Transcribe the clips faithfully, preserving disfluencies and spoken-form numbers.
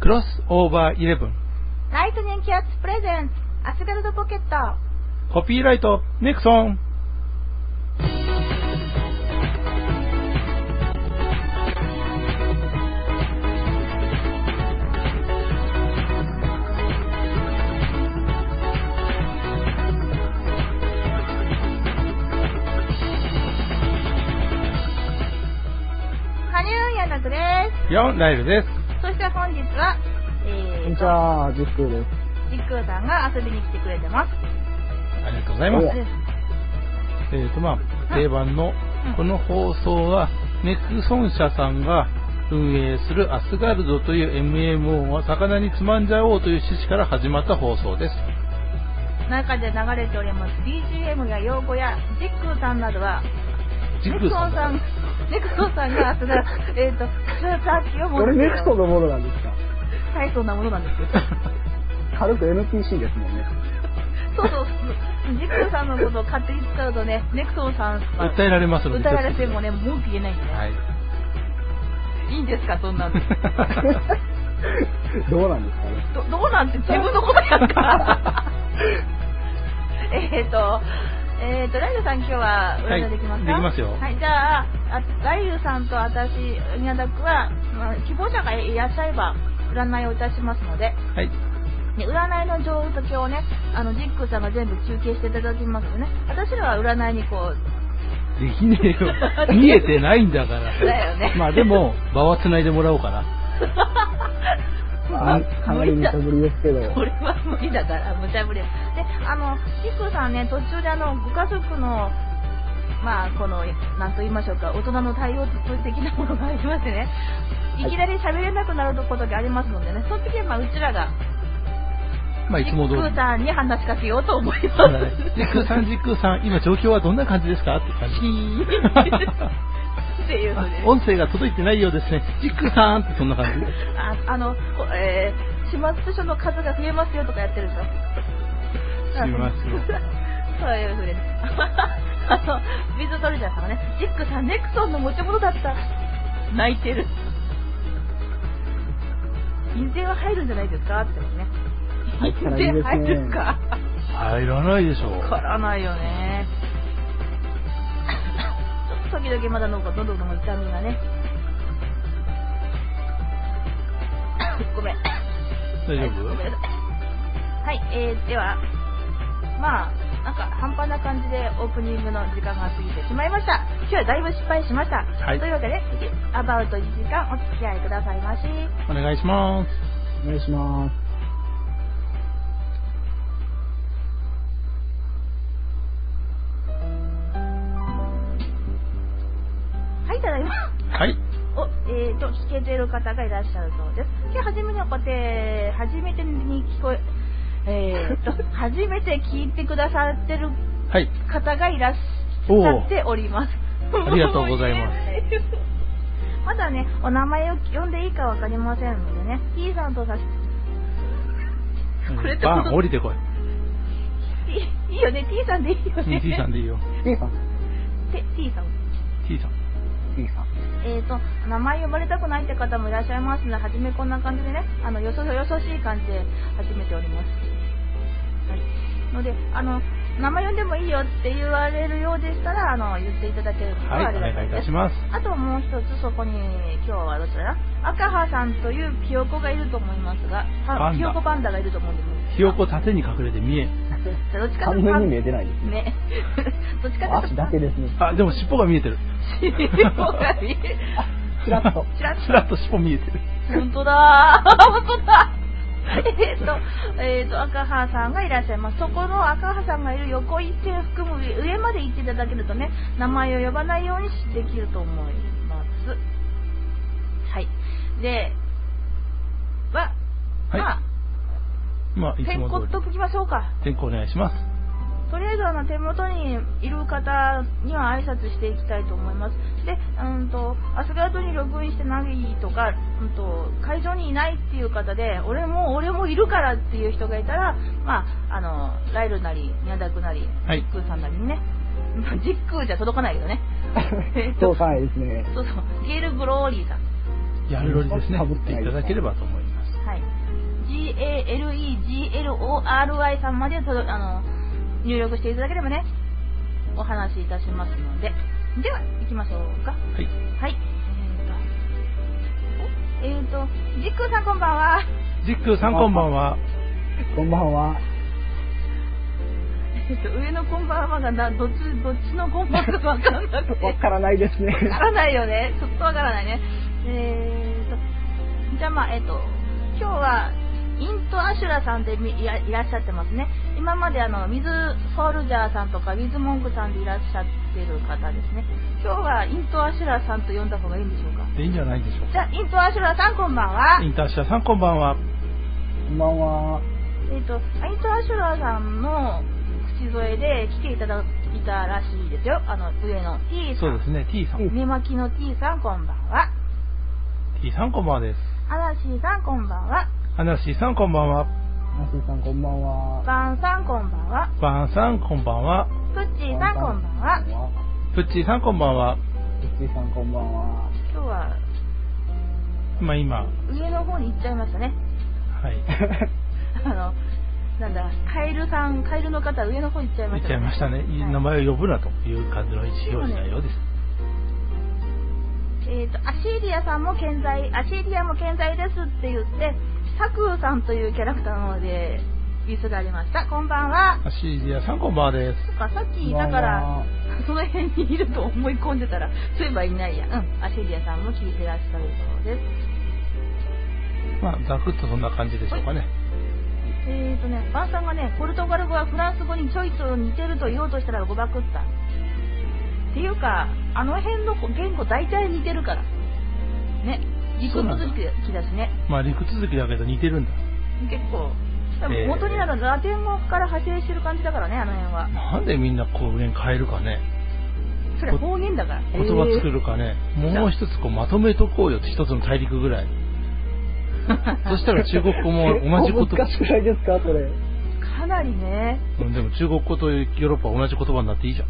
クロスオーバーイレブンライトニングキャッツプレゼンツアスガルドポケットコピーライトネクソン。よんライルです。 そして本日は、 えー、こんにちは、ジックーです。 ジックーさんが遊びに来てくれてます。 ありがとうございます。えーとまあ定番のこの放送はネクソン社さんが運営するアスガルドという エムエムオー を魚につまんじゃおうという趣旨から始まった放送です。 中で流れております ビージーエム や用語やジックーさんなどはジックーさんさんネクソンさんがアスガルドえっとさっきを持ってこれネクソンのものなんですか？ はい、そんなものなんですよ。 軽く エヌピーシー ですもんね。 そうそうそう。ジックーさんのことを勝手に使うとね、ネクソンさん訴えられますので。 訴えられてもね、文句言えないんでね。 はい。 いいんですか、そんなんで。 どうなんですかね。 ど、どうなんて自分のことやんか。えっと、えっと、ライルさん今日は占いできますか？ はい、できますよ。 はい、じゃあ、あライルさんと私、宮田君は、まあ、希望者がいらっしゃれば、占いをいたしますので、 はい。 で占いの上手をね、あのジックさんが全部中継していただきますよね。私らは占いにこうできねえよ。見えてないんだから。 だよね。 まあでも場は繋いでもらおうかな。 まあ、かなり無茶ぶりですけど。 これは無理だから無茶ぶり。で、あのジックさんね、途中であのご家族のまあこのなんと言いましょうか、大人の対応的なものがありましてね、いきなり喋れなくなることがありますのでね、その時はまあうちらがまあいつも通りジックーさんに話しかけようと思います。 ジックーさん、ジックーさん、今状況はどんな感じですかって感じ。 っていうので、 音声が届いてないようですね。ジックーさんってそんな感じ。 あ、あの、えー、始末書の数が増えますよとかやってるでしょ。 しますよ。 そういうふうです。あの、ビズトルジャーさんがね、ジックさん、ネクソンの持ち物だった。泣いてる。印税は入るんじゃないですかってね。印税入るか。 入らないでしょう。 入らないよね。ちょっと時々まだなんか喉の痛みがね。ごめん。 大丈夫？ ごめんなさい。はい、えー、では、まあ、なんか半端な感じでオープニングの時間が過ぎてしまいました。今日はだいぶ失敗しました。はい、というわけで、アバウトいちじかんお付き合いくださいまし。 お願いします。 お願いします。 はい、ただいま。 はい。 お、えーと、聞けてる方がいらっしゃるそうです。今日初めてこうやって、初めてに聞こえ、えーと、初めて聞いてくださってる方がいらっしゃっております。 ありがとうございます。 まだね、お名前を呼んでいいかわかりませんのでね、T さんとさせて、 これってバン、降りてこい。いいよね、T さんでいいよね。 T さんでいいよ。 T さん。 T さん。 T さん。 T さん。 えーと、名前呼ばれたくないって方もいらっしゃいますので、はじめこんな感じでね、あの、よそよそしい感じで始めております。はい。ので、あの、名前呼んでもいいよって言われるようでしたら、あの、言っていただけるとありがたいです。はい、お願いいたします。あともう一つ、そこに、今日はどちらだ赤羽さんというひよこがいると思いますが、ひよこパンダがいると思うんです。 ひよこ縦に隠れて見えん。 どっちかというと半分に見えてないですね。 ね。どっちかというと足だけですね。 あ、でも尻尾が見えてる。 尻尾が見えてる。 チラッと。 チラッと。 チラッと尻尾見えてる。 本当だー。本当だ。えっと、えっと、赤羽さんがいらっしゃいます。そこの赤羽さんがいる横一線含む上まで行っていただけるとね、名前を呼ばないようにできると思います。はい。で、は、 はい、 まあ、 まあ、いつも通り。 先行ときましょうか。 先行お願いします。 とりあえずあの手元にいる方には挨拶していきたいと思います。で、うんとアスガルドにログインしてないとか、うんと会場にいないっていう方で、俺も俺もいるからっていう人がいたら、まああのライルなり宮田君なり、 はい、 ジックーさんなりにね、ジックーじゃ届かないけどね。 届かないですね。 そうそう、ゲール・ブローリーさん。 やるロリですね。打っていただければと思います。 はい。ジーエーエルイージーエルオーアールワイ さんまでとあの入力していただければね、お話しいたしますので。では、行きましょうか。 はい。 はい。えーと、えーと、ジックーさんこんばんは。 ジックーさんこんばんは。 こんばんは。 えっと、上のこんばんはがな、どっち、どっちのこんばんはかわからなくて。 わからないですね。 わからないよね。ちょっとわからないね。えーと、じゃあまあ、えっと、今日は、イントアシュラさんでいら、いらっしゃってますね。今まであの、水ソルジャーさんとか、ウィズモンクさんでいらっしゃってる方ですね。今日はイントアシュラさんと呼んだ方がいいんでしょうか。 いいんじゃないでしょうか。 じゃあ、イントアシュラさんこんばんは。 イントアシュラさんこんばんは。 こんばんは。 えっと、イントアシュラさんの口添えで来ていただいたらしいですよ。あの、上の T さん。 そうですね、T さん。 寝巻きの T さんこんばんは。 T さんこんばんはです。 アナシーさんこんばんは。 アナシーさんこんばんは。 アナシーさんこんばんは。 バンさんこんばんは。 バンさんこんばんは。 プッチーさんこんばんは。 プッチーさんこんばんは。 プッチーさんこんばんは。 今日は、 まあ今、 上の方に行っちゃいましたね。 はい。 あの、なんだ、カエルさん、カエルの方、上の方行っちゃいましたね。 行っちゃいましたね。はい、名前を呼ぶなという感じの意思表示なようです。 えっと、アシーリアさんも健在、アシーリアも健在ですって言って、サクーさんというキャラクターの方でミスがありました。こんばんは。 アシーリアさんこんばんはです。 そっか、さっきいたから、その辺にいると思い込んでたら、そういえばいないや。うん、アシーリアさんも聞いてらっしゃるそうです。 まあ、ざくっとそんな感じでしょうかね。 えーとね、バンさんがね、ポルトガル語はフランス語にちょいと似てると言おうとしたら誤爆った。っていうか、あの辺の言語大体似てるから。ね。陸続きだしね。 まあ、陸続きだけど似てるんだ。 結構。元になるラテン語から派生してる感じだからね、あの辺は。 なんでみんな方言変えるかね。 それは方言だから。 言葉作るかね。もう一つこうまとめとこうよって一つの大陸ぐらい。そしたら中国語も同じ言葉。 難しくないですか、それ。 かなりね。 うん、でも中国語とヨーロッパは同じ言葉になっていいじゃん。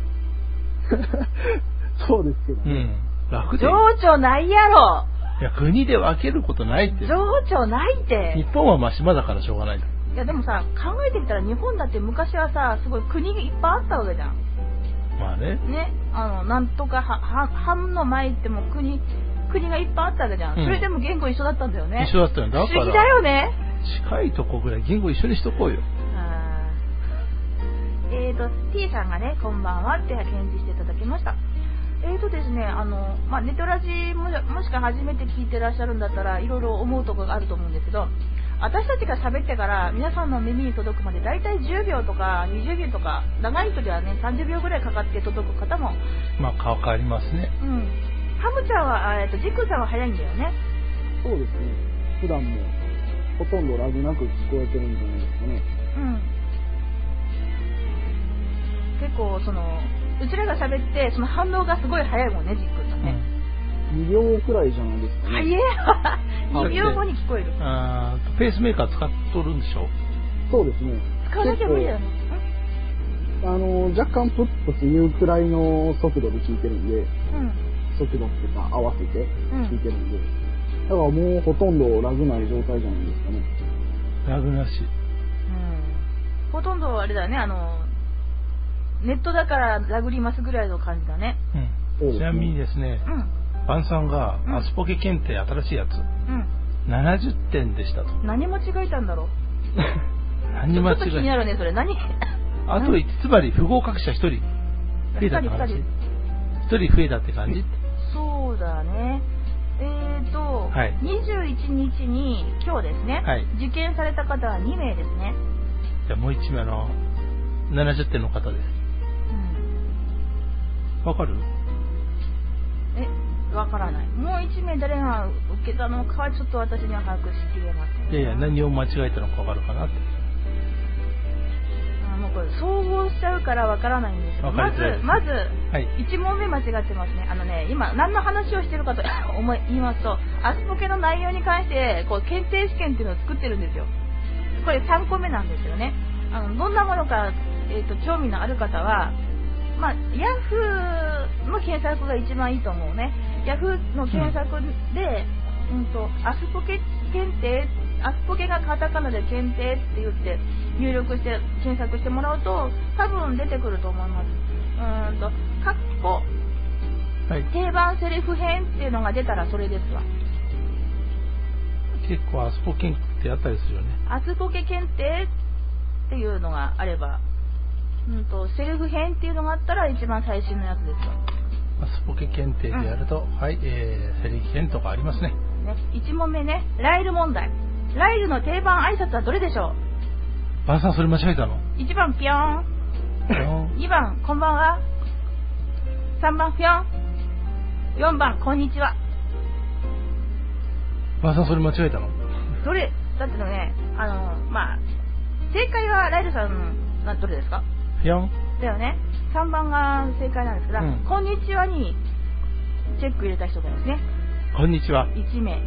そうですけどね。 うん。楽で。 情緒ないやろ。 いや、国で分けることないって。 情緒ないって。 日本はまあ島だからしょうがない。 いやでもさ、考えてみたら日本だって昔はさ、すごい国がいっぱいあったわけじゃん。 まあね。 ね。あの、なんとかは、は、藩の前っても国、国がいっぱいあったわけじゃん。うん、それでも言語一緒だったんだよね。 一緒だったよ。だから。 不思議だよね。 近いとこぐらい言語一緒にしとこうよ。 あえーと、T さんがね、こんばんはって返事していただきました。えーとですね、あの、まあ、ネトラジも、もしか初めて聞いてらっしゃるんだったら、いろいろ思うところがあると思うんですけど、私たちが喋ってから皆さんの耳に届くまでだいたいじゅうびょうとかにじゅうびょうとか、長い人ではね、さんじゅうびょうぐらいかかって届く方も。 まあ、顔変わりますね。 うん。ハムちゃんは、えっと、ジクさんは早いんだよね。 そうですね。普段もほとんどラグなく聞こえてるんじゃないですかね。 うん。結構、その、うちらが喋って、その反応がすごい早いもんね、ジックさんね。 うん、にびょうくらいじゃないですかね。 早いにびょうごに聞こえる。 あー、ペースメーカー使っとるんでしょ？ そうですね。 使わなきゃ無理だよね。 あの、若干プップス言うくらいの速度で聞いてるんで、うん、速度っていうか合わせて聞いてるんで、うん、だからもうほとんどラグない状態じゃないですかね。 ラグなし。 うん。ほとんどあれだね、あの、ネットだからラグりますぐらいの感じだね。 うん。ちなみにですね、うん、バンさんがアスポケ検定新しいやつ、うん、ななじゅってんでしたと。 何間違えたんだろう。 何間違えた。 ちょっと気になるね、それ。何あと、つまり不合格者ひとり増えたって感じ。ひとり増えたって感じ。 そうだね。えーと、はい、にじゅういちにちに今日ですね、はい、受験された方はにめいですね。 じゃあもういちめいのななじゅってんの方です。わ、うん、かる？ え、わからない。もういちめい誰が受けたのかはちょっと私には把握しきれません。 いやいや、何を間違えたのかわかるかなって。 もうこれ総合しちゃうからわからないんですけど、まずまず、はい、いちもんめ間違ってますね。あのね、今何の話をしてるかと思い言いますと、アスポケの内容に関してこう検定試験っていうのを作ってるんですよ。これさんこめなんですよね。あのどんなものか、えーと、興味のある方は、まあ、ヤフーの検索が一番いいと思うね。ヤフーの検索で、うん、うんとアスポケ検定アスポケがカタカナで検定って言って入力して検索してもらうと多分出てくると思います。うーんとカッコ、はい、定番セリフ編っていうのが出たらそれですわ。 結構アスポケってあったりするよね。 アスポケ検定っていうのがあれば、うんとセリフ編っていうのがあったら一番最新のやつですわ。 アスポケ検定でやると、うん、はい、えー、セリフ編とかありますね。 ね、いち問目ね、ライル問題。ライルの定番挨拶はどれでしょう？バンさんそれ間違えたの？ いち 番ピョーン。ピョーン。にばんこんばんは。さんばんピョーン。よんばんこんにちは。 バンさんそれ間違えたの？ どれだってのね、あのまあ正解はライルさんがどれですか？ ピョンだよね。さんばんが正解なんですけど、うん、こんにちはにチェック入れた人がいますね。 こんにちは。 いち名。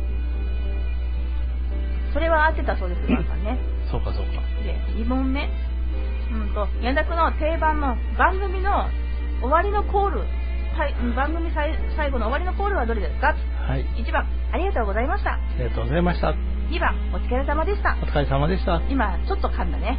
それは合ってたそうです、バンさんね。 そうかそうか。 で、に問目。うんと、ヤンダクの定番の番組の終わりのコール、番組最後の終わりのコールはどれですか？ はい。 いちばん、ありがとうございました。ありがとうございました。 にばん、お疲れ様でした。 お疲れ様でした。 今、ちょっと噛んだね。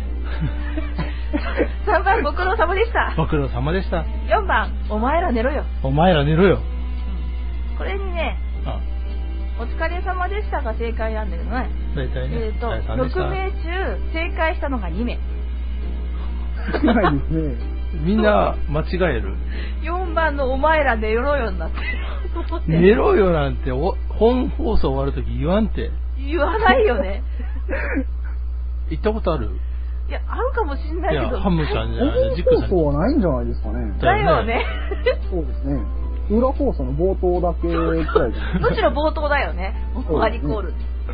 さんばん、ご苦労様でした。 ご苦労様でした。 よんばん、お前ら寝ろよ。 お前ら寝ろよ。 うん、これにね、あお疲れ様でしたが正解なんだけどね。 大体ね。 えっと、ろく名中、正解したのがに名。 少ないですね。 みんな間違える。 よんばんのお前ら寝ろよになってる。 寝ろよなんてお本放送終わるとき言わんて。 言わないよね。 行ったことある？ いや、あるかもしんないけど。 いや、ハムちゃんじゃない。 本放送はないんじゃないですかね。 だよね。 そうですね。裏放送の冒頭だけくらいじゃない。 むしろ冒頭だよね。終わりコール。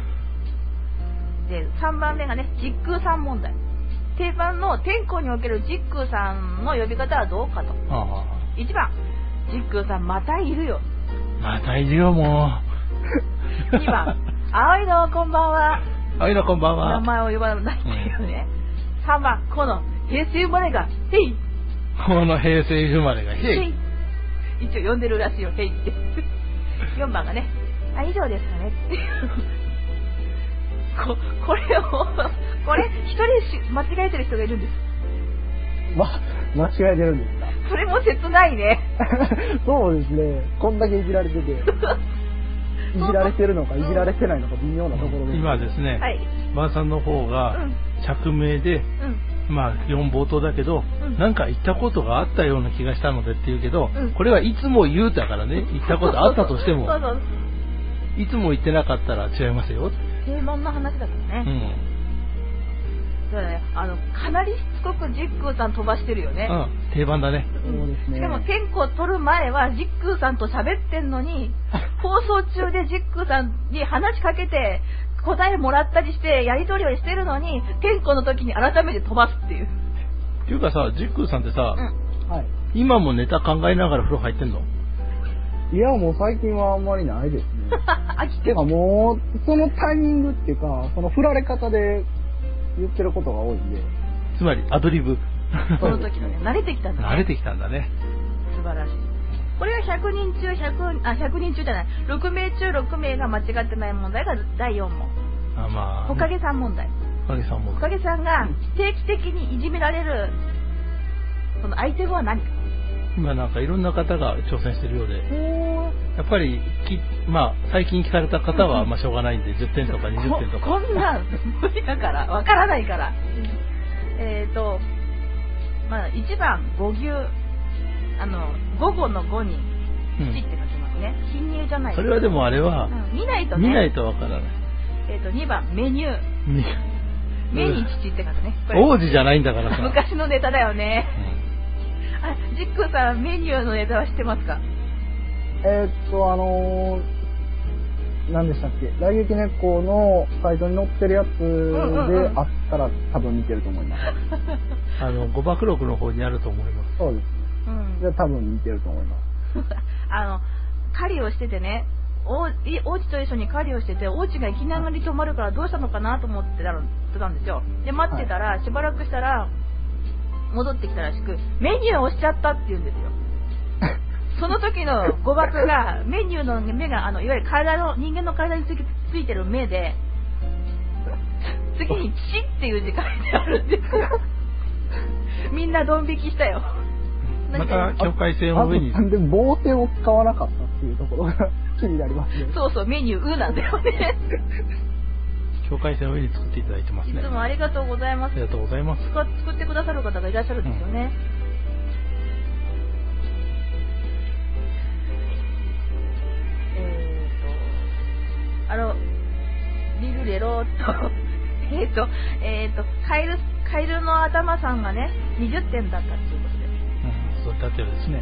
で、さんばんめがね、実空さん問題。定番の天候における実空さんの呼び方はどうかと。 ああいちばん、実空さんまたいるよ。 またいるよ、もう。にばん、青いのこんばんは。 青いのこんばんは。 名前を呼ばないんだよね。うん、さんばん、この平成生まれが、へい。 この平成生まれが、へい。へい一応呼んでるらしいよ、へいって。よんばんがね、あ、以上ですかね。こ, これを、これ、一人間違えてる人がいるんです。 ま、間違えてるんですか？ それも切ないね。 そうですね。こんだけいじられてて。いじられてるのか、いじられてないのか、微妙なところで。 今ですね、 はい、 ばあさんの方が、着名で、うん、まあ、基本冒頭だけど、うん、なんか言ったことがあったような気がしたのでって言うけど、うん、これはいつも言うだからね、言ったことあったとしても、そうそういつも言ってなかったら違いますよ。 定番の話だからね。うん。だからね、あの、かなりしつこくジックーさん飛ばしてるよね。 うん、定番だね。 そうですね。 しかも、天候取る前はジックーさんと喋ってんのに、放送中でジックーさんに話しかけて、答えもらったりして、やり取りをしてるのに、天候の時に改めて飛ばすっていう。 っていうかさ、ジックーさんってさ、 うん、 はい、 今もネタ考えながら風呂入ってんの？ いや、もう最近はあんまりないですね。 飽きててかもう、そのタイミングっていうか、その振られ方で言ってることが多いんで。 つまり、アドリブ。 その時のね、慣れてきたんだね。 慣れてきたんだね。 素晴らしい。これがひゃくにん中ひゃく、あ、ひゃくにん中じゃない。ろく名中ろく名が間違ってない問題がだいよん問。 あ、まあ。 ほかげさん問題。 ほかげさん問題。 ほかげさんが定期的にいじめられる、そのアイテムは何か。 今なんかいろんな方が挑戦してるようで、やっぱりき、まあ、最近聞かれた方はまあしょうがないんでじゅってんとかにじゅってんとか。 こ, こんなん無理だから、わからないから。えっと、まあ、いちばん、語牛、あの、午後の午に、土って書きますね。うん、貧乳じゃない。 それはでもあれは、 うん、見ないとね。 見ないとわからない。 えっと、にばん、メニュー。目に父って書くね。 王子じゃないんだからさ。 昔のネタだよね。うんあ、ジックさん、メニューのネタは知ってますか？ えー、っと、あのー、何でしたっけ、来劇根っこのサイトに載ってるやつであったら多分見てると思います。 あの、誤爆録の方にあると思います。 そうです。うん。じゃあ多分見てると思います。 あの、狩りをしててね、王子と一緒に狩りをしてて、王子がいきなり止まるからどうしたのかなと思ってたんですよ。で、待ってたら、はい、しばらくしたら、戻ってきたらしく、メニューを押しちゃったって言うんですよ。その時の誤爆が、メニューの目が、あの、いわゆる体の、人間の体についてる目で、 次にチっていう字書いてあるんですよ。みんなドン引きしたよ。 また境界線を上に。 なんで棒線を使わなかったっていうところが気になりますね。 そうそう、メニューうなんだよね。 境界線を上に作っていただいてますね。 いつもありがとうございます。 ありがとうございます。 作ってくださる方がいらっしゃるんですよね。うん、えーと、あの、リルレローと、えーと、えーと、カエル、カエルの頭さんがね、にじゅってんだったっていうことで。 うん、そうだったようですね。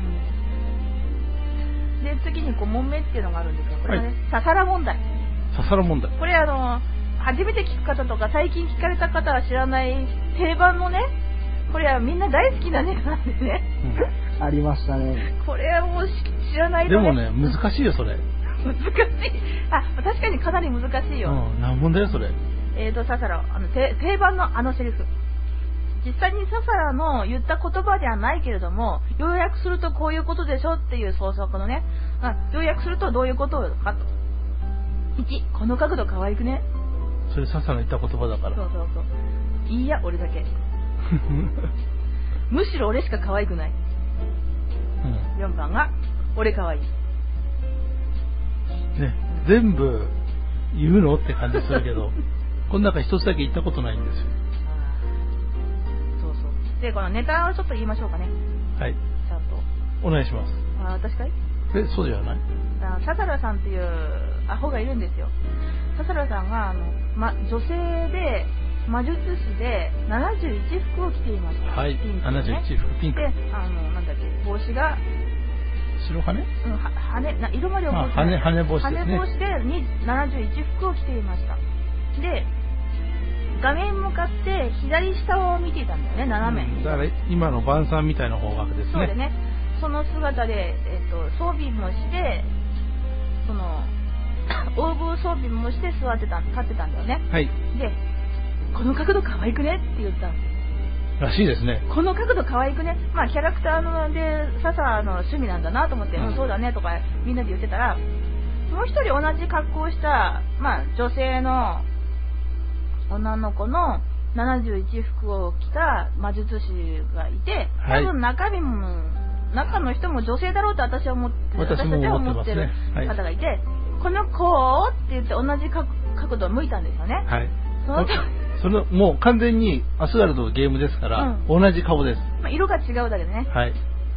うん、で、次にご問目っていうのがあるんですが、これはね、はい、ササラ問題。 ササラ問題。 これあの、初めて聞く方とか最近聞かれた方は知らない定番のね、これはみんな大好きなネタなんですね。 うん、ありましたね。 これはもう知らないと、 ね。でもね、難しいよ、それ。 難しい。あ、確かにかなり難しいよ。 うん、何問だよ、それ。 えーと、ササラ、あの、定番のあのセリフ。実際にササラの言った言葉ではないけれども、要約するとこういうことでしょっていう創作のね、あ、要約するとどういうことかと。いち、この角度可愛くね。 それササラの言った言葉だから。 そうそうそう。いいや、俺だけ。むしろ俺しか可愛くない。うん、よんばんが、俺可愛い。 ね、全部言うのって感じするけど、この中一つだけ言ったことないんですよ。 あ、そうそう。で、このネタをちょっと言いましょうかね。 はい。 ちゃんと。 お願いします。 あ、私かい？ え、そうじゃない？ ササラさんっていうアホがいるんですよ。ササラさんがあの、ま、女性で魔術師でななじゅういち服を着ていました。 はい、ね、ななじゅういち服ピンク。 で、あの、なんだっけ、帽子が白羽？ うん、は羽な色まで覚えてない。羽羽帽子ですね。 羽帽子でにななじゅういち服を着ていました。で、画面向かって左下を見ていたんだよね、斜め。 うん、だから今の晩餐みたいな方角ですね。 そうでね。その姿で、えっと、装備もして、その、オーブ装備もして座ってた、立ってたんだよね。 はい。 で、この角度可愛くねって言ったんです。 らしいですね。 この角度可愛くね。まあキャラクターので、ササの趣味なんだなと思って、うん、そうだねとかみんなで言ってたら、もう一人同じ格好をした、まあ女性の女の子のななじゅういち服を着た魔術師がいて、多分中身も、はい、中の人も女性だろうと私は思って、 私たちは思ってる方がいて、はい、この子って言って同じ角度を向いたんですよね。はい。そのそのもう完全にアスガルドのゲームですから、うん、同じ顔です。 まあ、色が違うだけでね。 はい。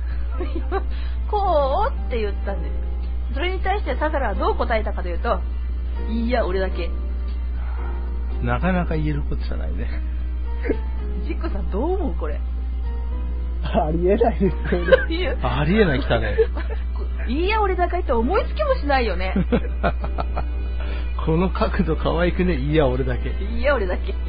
こうって言ったんです。それに対してササラはどう答えたかというと、いや俺だけ。 なかなか言えることじゃないね。 ジックさんどう思うこれ？ ありえないですよね。ありえない来たね。 いや俺だけって思いつきもしないよね。 この角度可愛くね。いや俺だけ。 いや俺だけ。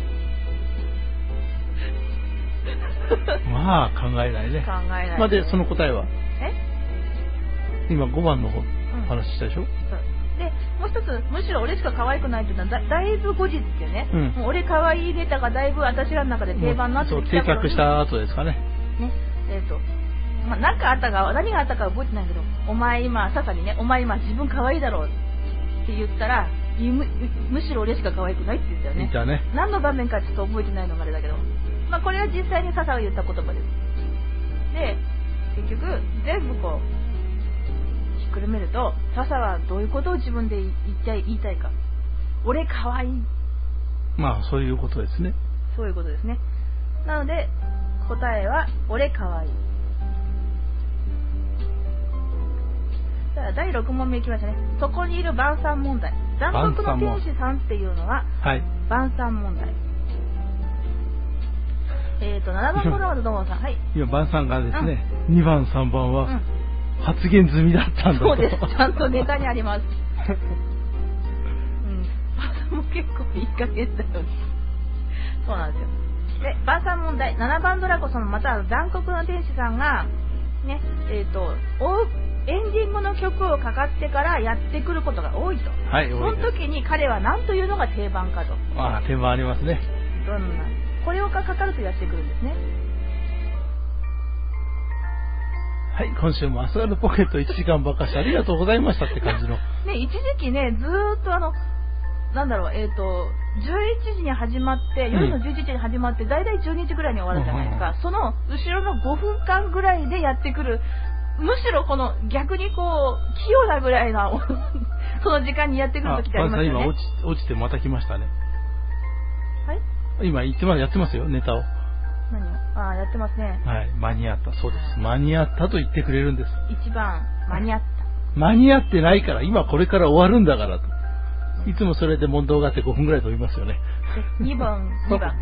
まあ考えないね。 考えない、ね。 まあでその答えは？ え？ 今ごばんの方、うん、話したでしょ？ でもう一つむしろ俺しか可愛くないっていうのは だ, だいぶ後日ってね、うん、もう俺可愛いネタがだいぶ私らの中で定番になってきたそう定着した後ですかね。 ねえっ、ー、とまあ何かあったか何があったか覚えてないけど、お前今ササにねお前今自分可愛いだろうって言ったら。む, むしろ俺しか可愛くないって言ったよね。 言ったね。 何の場面かちょっと覚えてないのがあれだけど、まあこれは実際にササが言った言葉です。で、結局全部こうひっくるめると、ササはどういうことを自分で言いたい言いたいか。俺可愛い。 まあそういうことですね。 そういうことですね。なので答えは俺可愛い。だいろく問目いきましたね。そこにいる晩餐問題。残酷の天使さんっていうのは、はい、晩餐問題。えっ、ー、と、ななばんのロードドモさん。はい。 今、晩餐がですね、うん、にばん、さんばんは、うん、発言済みだったんだと。 そうです。ちゃんとネタにあります。うん。晩餐も結構いい加減だよね。そうなんですよ。で、晩餐問題。ななばんドラコソン、または残酷の天使さんが、ね、えっ、ー、と、エンディングの曲をかかってからやってくることが多いと。 はい、 その時に彼は何というのが定番かと。 ああ、定番ありますね。 どんな。これをかかるとやってくるんですね。 はい、今週もアスガルポケットいちじかんばかしありがとうございましたって感じの。 ね、一時期ね、ずーっとあの、なんだろう、えっ、ー、と、 じゅういちじに始まって、夜のじゅういちじに始まって、だいたいじゅうにじぐらいに終わるじゃないですか。うん、その後ろのごふんかんぐらいでやってくる、むしろこの逆にこう、器用なぐらいな、その時間にやってくる時ってありますよね。 今落ち、落ちてまた来ましたね。 はい今言ってます、やってますよ、ネタを。 何をああ、やってますね。 はい、間に合った、そうです。間に合ったと言ってくれるんです。 一番、間に合った。 間に合ってないから、今これから終わるんだからと。いつもそれで問答があってごふんぐらい飛びますよね。 にばん、にばん。はい。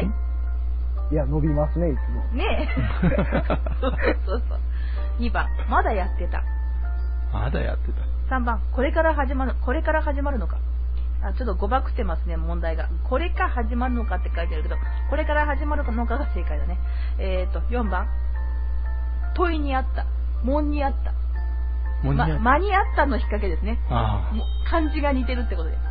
いや、伸びますね、いつも。 ねえ。そうそうそう。にばん、まだやってた。 まだやってた。 さんばん、これから始まる、これから始まるのか。あ、ちょっと誤爆してますね、問題が。これか始まるのかって書いてあるけど、これから始まるのかが正解だね。えっと、よんばん、問いにあった。問にあった。ま、間に合ったの引っ掛けですね。 ああ。漢字が似てるってことで。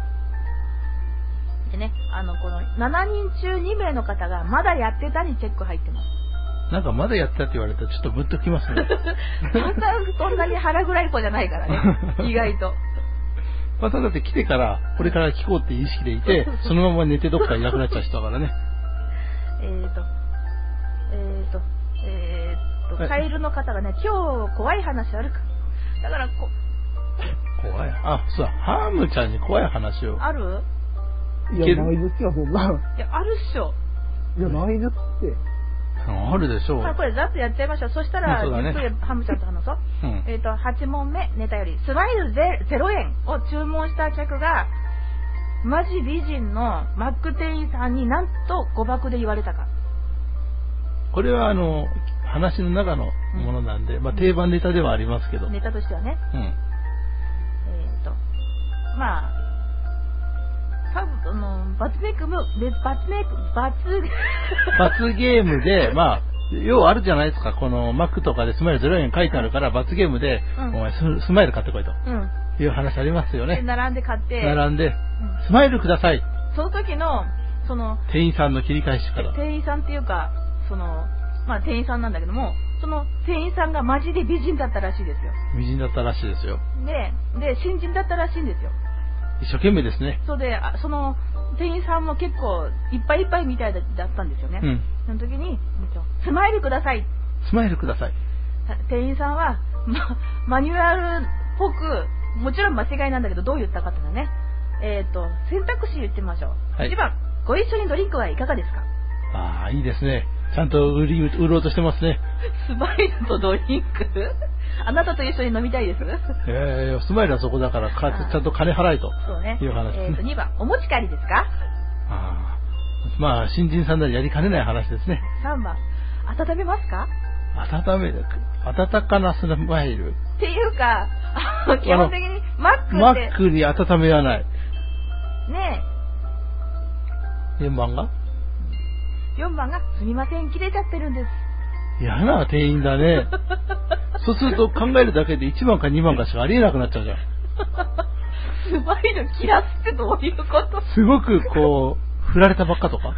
でね、あの、このしちにん中にめいの方がまだやってたにチェック入ってます。 なんかまだやってたって言われたらちょっとムッときますね。 そんな、そんなに腹ぐらい子じゃないからね。意外と。 まただって来てから、これから聞こうっていう意識でいて、そのまま寝てどっかいなくなっちゃう人だからね。 えーと、えーと、えーと、カエルの方がね、今日怖い話あるか。だからこ、 怖い。あ、そうだ、ハームちゃんに怖い話を。 ある？ いや、ないですよ、そんな。 いや、あるっしょ。 いや、ないですって。 あるでしょう。 まあ、これざっとやっちゃいましょう。そしたら、ゆっくりハムちゃんと話そう。うん、えっと、はちもんめ、ネタより、スマイルゼロえんを注文した客が、マジ美人のマック店員さんになんと誤爆で言われたか。 これはあの、話の中のものなんで、うん、まあ定番ネタではありますけど。 ネタとしてはね。うん。えっと、まあ、多分、あの、罰メイクも、罰メイク、罰、 罰ゲームで、まあ、要はあるじゃないですか、このマックとかでスマイルゼロえん書いてあるから、罰ゲームで、うん、お前ス、スマイル買ってこいと。うん。いう話ありますよね。 で、並んで買って。 並んで、うん、スマイルください。 その時の、その、 店員さんの切り返しから。 店員さんっていうか、その、まあ店員さんなんだけども、その店員さんがマジで美人だったらしいですよ。 美人だったらしいですよ。 で、で、新人だったらしいんですよ。 一生懸命ですね。 そうで、その店員さんも結構いっぱいいっぱいみたいだったんですよね。うん。その時に、スマイルください。 スマイルください。 店員さんは、ま、マニュアルっぽく、もちろん間違いなんだけど、どう言ったかっていうのはね。えっと、選択肢言ってみましょう。はい、いちばん、ご一緒にドリンクはいかがですか？ ああ、いいですね。ちゃんと売り、売ろうとしてますね。 スマイルとドリンクあなたと一緒に飲みたいです。 えー、スマイルはそこだからか、ちゃんと金払いという話ですね。 えーと、にばん、お持ち帰りですか？ あまあ、新人さんならやりかねない話ですね。 さんばん、温めますか？ 温める、温かなスマイル。 っていうか、基本的にマックって。 マックに温めはない。 ねえ。よんばんがよんばんが、すみません、切れちゃってるんです。 嫌な店員だね。そうすると考えるだけでいちばんかにばんかしかありえなくなっちゃうじゃん。 スマイル切らすってどういうこと？ すごくこう、振られたばっかとか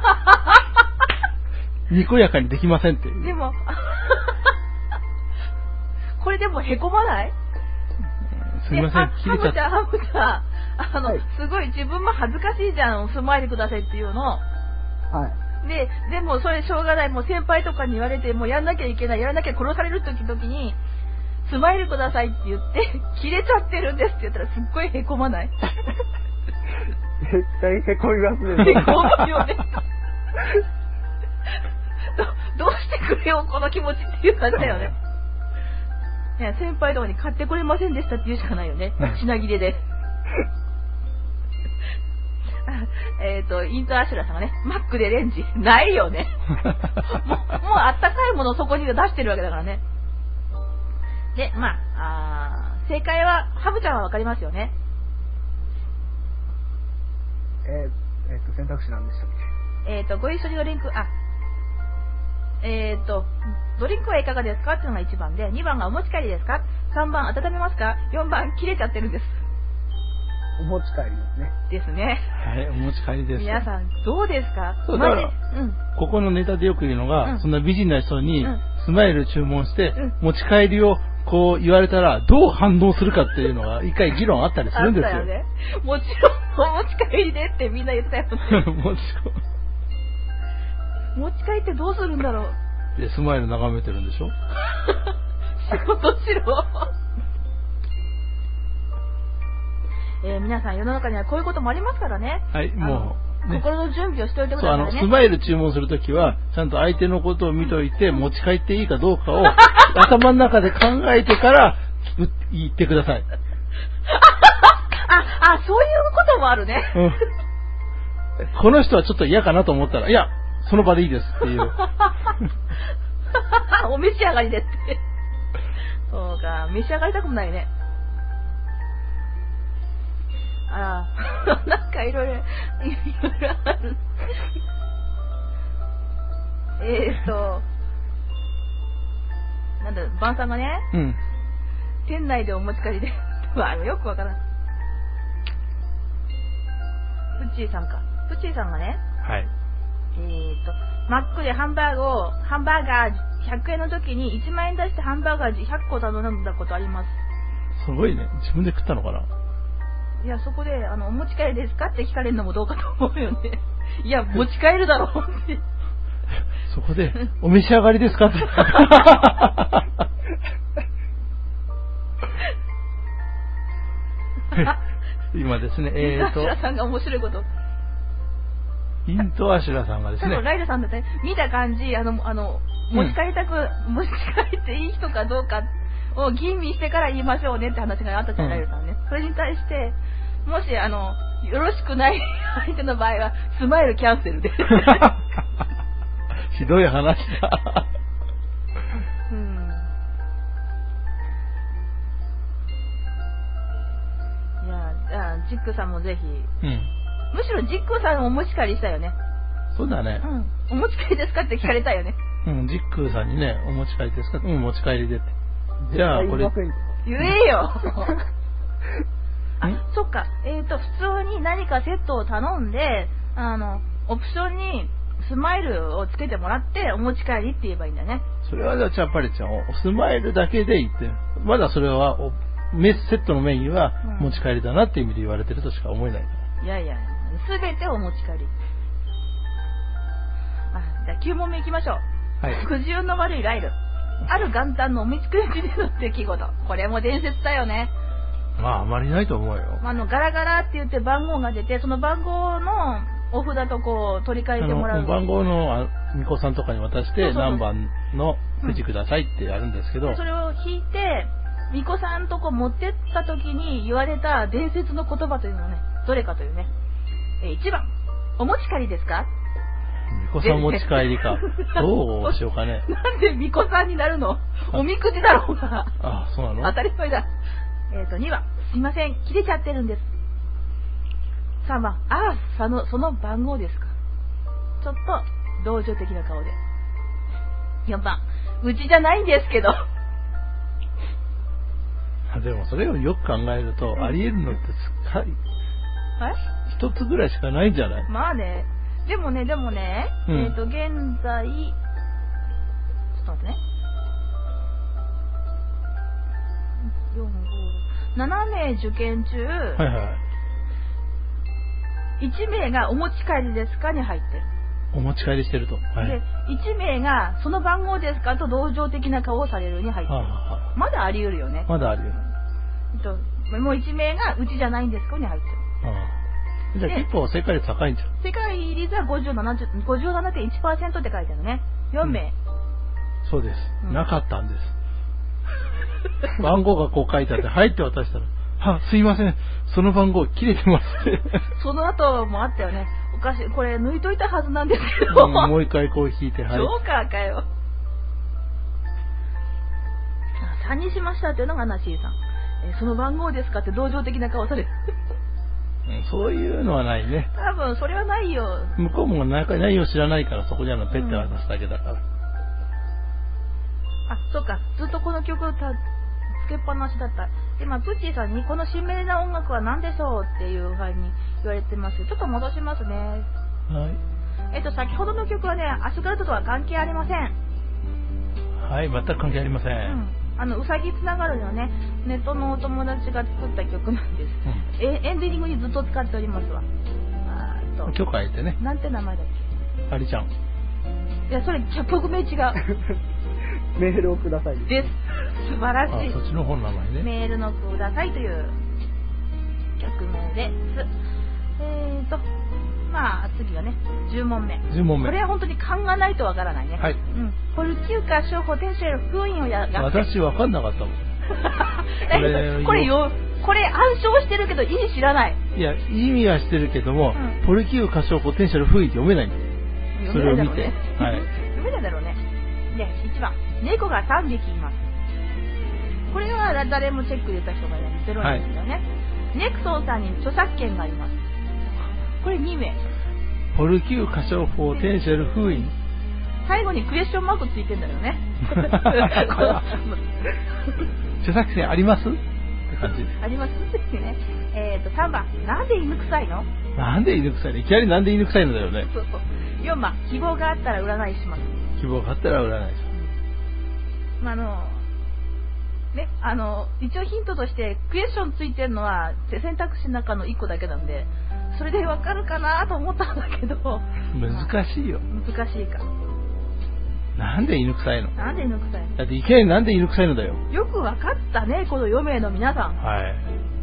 にこやかにできませんって。 でも、これでもへこまない？ すみません、切れちゃった。 ハムちゃん、ハムちゃん、あの、はい、すごい自分も恥ずかしいじゃん、スマイルくださいっていうの。 はい。 で、でもそれしょうがない、もう先輩とかに言われて、もうやんなきゃいけない、やらなきゃ殺される時々に、スマイルくださいって言って、切れちゃってるんですって言ったらすっごいへこまない？ 絶対へこみますね。 へこむよね。ど, どうしてくれよ、この気持ちっていう感じだよね。いや、先輩とかに買ってこれませんでしたって言うしかないよね。品切れで。えっと、イントアシュラさんがね、マックでレンジ。ないよね。もう、もうあったかいものをそこに出してるわけだからね。で、まあ、あ正解は、ハブちゃんはわかりますよね。 えー、えー、っと、選択肢なんでしたっけ？えっと、ご一緒にドリンク、あ、えっと、ドリンクはいかがですかっていうのがいちばんで、にばんがお持ち帰りですか？さんばん温めますか？よんばん切れちゃってるんです。 お持ち帰りですね。 ですね。 はい、お持ち帰りです。 皆さん、どうですか？ そうだから、うん、ここのネタでよく言うのが、うん、そんな美人な人にスマイル注文して、うん、持ち帰りをこう言われたらどう反応するかっていうのが一回議論あったりするんですよ。 あったよね。もちろんお持ち帰りでってみんな言ってたよね。 もちろん。 持ち帰ってどうするんだろう。 でスマイル眺めてるんでしょ。 仕事しろ。えー、皆さん世の中にはこういうこともありますからね。 はい、もう、ね、 心の準備をしておいてくださいね。 そう、あのスマイル注文するときはちゃんと相手のことを見といて持ち帰っていいかどうかを頭の中で考えてから言ってください。 あ、あ、そういうこともあるね。 うん、この人はちょっと嫌かなと思ったら、いや、その場でいいですっていう。 お召し上がりでって。そうか、召し上がりたくもないね。ああ、なんかいろいろ、いろいろある。えーっと、なんだ、晩さんがね、 うん、 店内でお持ち帰りで、あのよくわからん。プッチーさんか。プッチーさんがね、 はい。 えーっと、マックでハンバーグを、ハンバーガーひゃくえんの時にいちまんえん出してハンバーガーひゃっこ頼んだことあります。 すごいね。自分で食ったのかな。 いや、そこで、あの、お持ち帰りですかって聞かれるのもどうかと思うよね。いや、持ち帰るだろうって。 そこで、お召し上がりですかって。今ですね、えーと。 アシュラさんが面白いこと。 イントアシュラさんがですね。 ライルさんだって、見た感じ、あの、あの、持ち帰りたく、うん、持ち帰っていい人かどうかを吟味してから言いましょうねって話があったじゃん、ライルさんね。それに対して、もし、あの、よろしくない相手の場合は、スマイルキャンセルで。 ひどい話だ。 うん。いや、じゃあ、ジックさんもぜひ。うん。むしろジックさんお持ち帰りしたよね。 そうだね。 うん。お持ち帰りですかって聞かれたよね。 うん、ジックさんにね、お持ち帰りですか？うん、持ち帰りでって。じゃあ、これ。 言えよ。あ、そっか。えっと、普通に何かセットを頼んで、あの、オプションにスマイルをつけてもらって、お持ち帰りって言えばいいんだね。 それはじゃあ、やっぱりちゃん、スマイルだけで言って、まだそれは、メセットのメインは持ち帰りだなっていう意味で言われてるとしか思えないから。 いやいや、すべてお持ち帰り。あ、じゃあきゅう問目いきましょう。はい。くじ運の悪いライル。ある元旦のおみちくじでの出来事。これも伝説だよね。 まあ、あまりないと思うよ。 あの、ガラガラって言って番号が出て、その番号のお札とこう取り替えてもらう。 番号のみこさんとかに渡して、何番のくじくださいってやるんですけど。 うん、それを引いて、みこさんとこ持ってった時に言われた伝説の言葉というのはね、どれかというね。え、いちばん、お持ち帰りですか？ みこさん持ち帰りか。どうしようかね。 なんでみこさんになるの？おみくじだろうが。 ああ、そうなの？ 当たり前だ。えっと、にばん、すいません、切れちゃってるんです。さんばん、ああ、その、その番号ですか。ちょっと、同情的な顔で。よんばん、うちじゃないんですけど。 でもそれをよく考えると、あり得るのってすっかり一つぐらいしかないんじゃない？ まあね。でもね、でもね、うん、えっと、現在、ちょっと待ってね。よん、ご、ななめい受験中、はいはい、いちめいがお持ち帰りですかに入ってる。 お持ち帰りしてると。 はい、で、いちめいがその番号ですかと同情的な顔をされるに入ってる。はあはあ、まだあり得るよね。 まだあり得る。 えっと、もういちめいがうちじゃないんですかに入ってる。はあ、 じゃあ結構正解率高いんじゃん。 正解率は ごじゅうななてんいちパーセント って書いてあるね。よんめい。うん、 そうです、うん。なかったんです。番号がこう書いてあって、入って渡したら、は、すいません、その番号切れてますね。 その後もあったよね。おかしい、これ抜いといたはずなんですけど。 うん、もう一回こう引いて、 はい。ジョーカーかよ。さんにしましたっていうのがナシーさん。えー、その番号ですかって同情的な顔される。 そういうのはないね。 多分それはないよ。 向こうも内容知らないからそこにあのペッて渡すだけだから。うん、 あ、そうか。ずっとこの曲たつけっぱなしだった。で、まあ、プッチーさんにこの新名な音楽は何でしょうっていうふうに言われてます。ちょっと戻しますね。はい。えっと、先ほどの曲はね、アスガルドとは関係ありません。 はい、全く関係ありません。うん、 あのうさぎつながるのね、ネットのお友達が作った曲なんです、うん、えエンディングにずっと使っておりますわ。あーと許可得てね。 なんて名前だっけ？ありちゃん。 いや、それ曲名違う。 メールをくださいです。素晴らしい。 あ、そっちの方の名前ね。 メールのくださいという曲名です。えーとまあ次はね、じゅう問目。 じゅう問目。 これは本当に勘がないとわからないね。 はい。うん。 ポルキューカ商法テンシェル封印をやが私わかんなかったもん。 これこれよこれ暗唱してるけど意味知らない。 いや意味はしてるけども、うん、ポルキューカ商法テンシェル封印って読めないんだよ。 それを見て。 はい。 読めないだろうね。でいちばん、猫がさんびきいます。これは誰もチェック入れた人がいないゼロ人ですよね。はい、ネクソンさんに著作権があります。これにめい。 ポルキューカ商法テンシェル封印。 最後にクエスチョンマークついてんだよね。 著作権ありますって感じ。 ありますってね。えっとさんばん、なんで犬臭いの？ なんで犬臭いの？いきなりなんで犬臭いのだよね。 そうそう。よんばん、希望があったら占いします。 希望があったら占いします。 まあ、あのね、あの一応ヒントとしてクエスチョンついてるのは選択肢の中のいっこだけなんで、それでわかるかなと思ったんだけど、 難しいよ。 難しいか。 なんで犬臭いの？ なんで犬臭いの？ だっていきなりなんで犬臭いのだよ。 よくわかったね、このよ名の皆さん。 はい。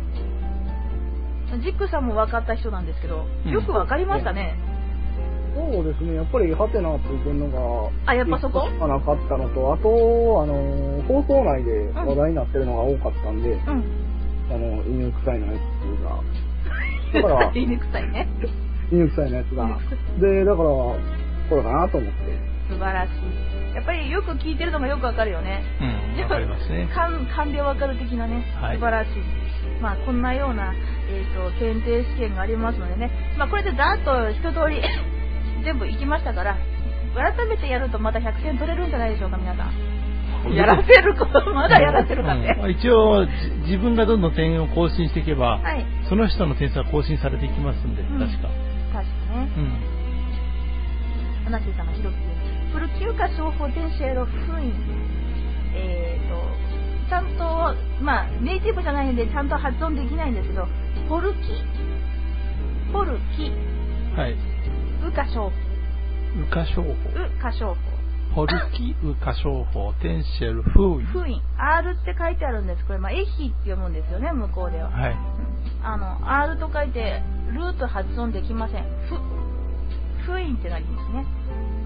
ジックさんもわかった人なんですけど、よくわかりましたね。 うん、そうですね、やっぱりハテナついてるのが、 あ、やっぱそこ？ しかなかったのと、あと、あの、放送内で話題になってるのが多かったんで、うん、あの、犬臭いのやつが。だから、 犬臭いね。 犬臭いのやつが。で、だから、これかなと思って。 素晴らしい。やっぱりよく聞いてるのがよくわかるよね。 うん、わかりますね。 勘、勘でわかる的なね、はい、素晴らしい。まあこんなような、えーと、検定試験がありますのでね、まあこれでざっと一通り全部行きましたから、改めてやるとまたひゃくてん取れるんじゃないでしょうか、皆さん。やらせること、まだやらせるかね。 うん、一応自分がどんどん点を更新していけば、はい、その人の点数が更新されていきますんで、うん、確か。 確かね。うん。花瀬さんが広く言う。ポルキューカ商法テンシェル封印。えーと、ちゃんと、まあ、ネイティブじゃないんでちゃんと発音できないんですけど、ポルキ、ポルキ、 はい。 ウカ商法。 ウカ商法。ウカ商法。 ポルキ、ウカ商法、テンシェル封印。 封印。R って書いてあるんです。これ、まあ、エヒって読むんですよね、向こうでは。 はい。 あの、R と書いて、ルーと発音できません。ふ、封印ってなりますね。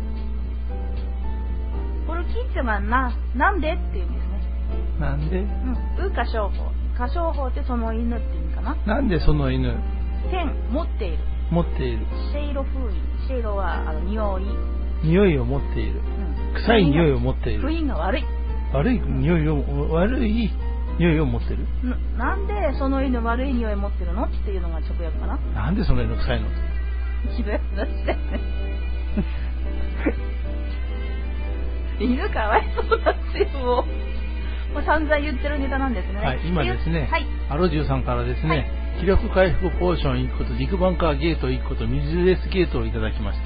ポルキっていうのはな、なんでっていうんですね。 なんで？うん。 ウカ商法。カ商法ってその犬って意味かな。 なんでその犬？ 天、持っている。 持っている。 シェイロ封印。シェイロは、あの、匂い。 匂いを持っている。うん、臭い匂いを持っている。 封印が悪い。 悪い匂いを、悪い匂いを持ってる。 な、なんでその犬悪い匂いを持ってるのっていうのが直訳かな。 なんでその犬臭いの？ ひどい話だよね。犬かわいそうだってもう、もう散々言ってるネタなんですね。 はい、今ですね、はい、アロジューさんからですね、はい、気力回復ポーションいっこと、肉バンカーゲートいっこと、水レスゲートをいただきました。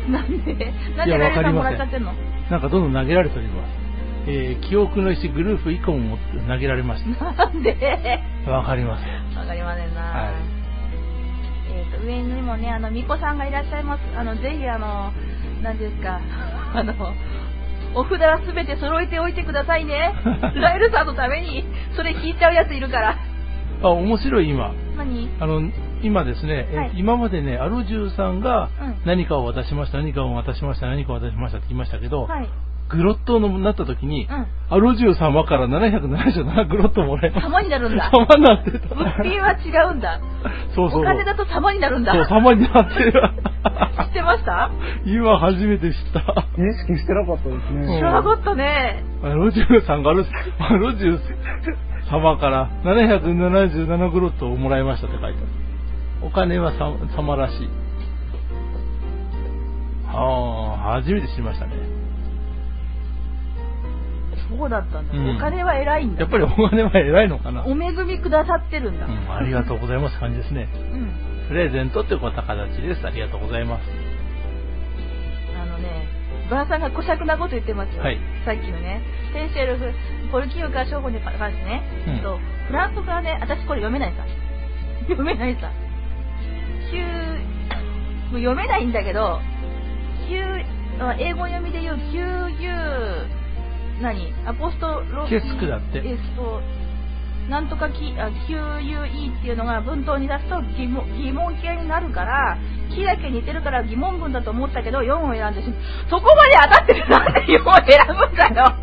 なんでなんでライさんもらっちゃってんの？ なんかどんどん投げられております。えー、記憶の石グループいっこも投げられました。 なんでわかりません。 わかりませんな。はい。えっと、上にもね、あの、みこさんがいらっしゃいます。あの、ぜひあの、何ですか、あの、お札はすべて揃えておいてくださいね。ライルさんのためにそれ聞いちゃうやついるから。 あ、面白い今。 何？ あの今ですね、はい、今までねアロジューさんが何かを渡しました、うん、何かを渡しました、何かを渡しましたって言いましたけど、はい、グロットになった時に、うん、アロジュー様からななひゃくななじゅうななグロットもらえます。 様になるんだ。 様になってた。 物品は違うんだ。 そうそう。 お金だと様になるんだ。 そう、様になってる。 知ってました？ 今初めて知った。 認識してなかったですね。 知らなかったね。 アロジューさんがアロジュー様からななひゃくななじゅうななグロットをもらいましたって書いてある。お金はさ様らしい。ああ、初めて知りましたね。 そうだったんだ、うん。お金は偉いんだ。 やっぱりお金は偉いのかな。 お恵みくださってるんだ。 うん、ありがとうございます感じですね。うん。プレゼントってこう高立ちです。ありがとうございます。 あのね、ばあさんが小尺なこと言ってますよ。はい。さっきのね、テンシェルフ、 ポルキーユか商法に関してね、うん、とフランス語はね、私これ読めないさ。読めないさ。Q、もう読めないんだけど、Q、英語読みで言う キューユー、何アポストロフィー。 ケスクだって。 えっと、なんとかキ、あ、キューユーイー っていうのが文頭に出すと疑問、疑問形になるから、キだけ似てるから疑問文だと思ったけど、よんを選んでしまう。そこまで当たってるなんでよんを選ぶんだよ。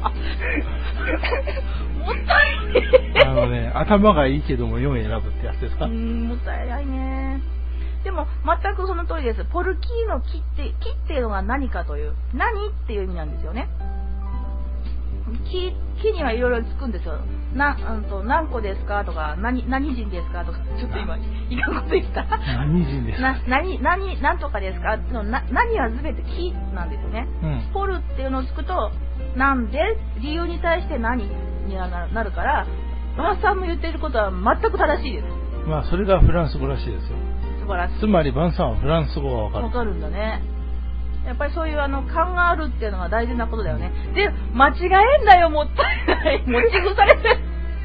もったいない。 あのね、頭がいいけどもよん選ぶってやつですか？ うーん、もったいないね。でも、全くその通りです。ポルキーの木って、木っていうのが何かという、何っていう意味なんですよね。木、木にはいろいろつくんですよ。な、うんと、何個ですかとか、何、何人ですかとか、ちょっと今、いかんこと言った。 何人ですか？ な、何、何、何とかですかのな、何は全て木なんですよね。うん、ポルっていうのをつくと、なんで理由に対して何になるから、バーさんも言っていることは全く正しいです。 まあ、それがフランス語らしいですよ。 素晴らしい。 つまり、バンさんはフランス語がわかる。 わかるんだね。やっぱりそういうあの勘があるっていうのが大事なことだよね。で、間違えんだよ、もったいない。持ち腐れてる。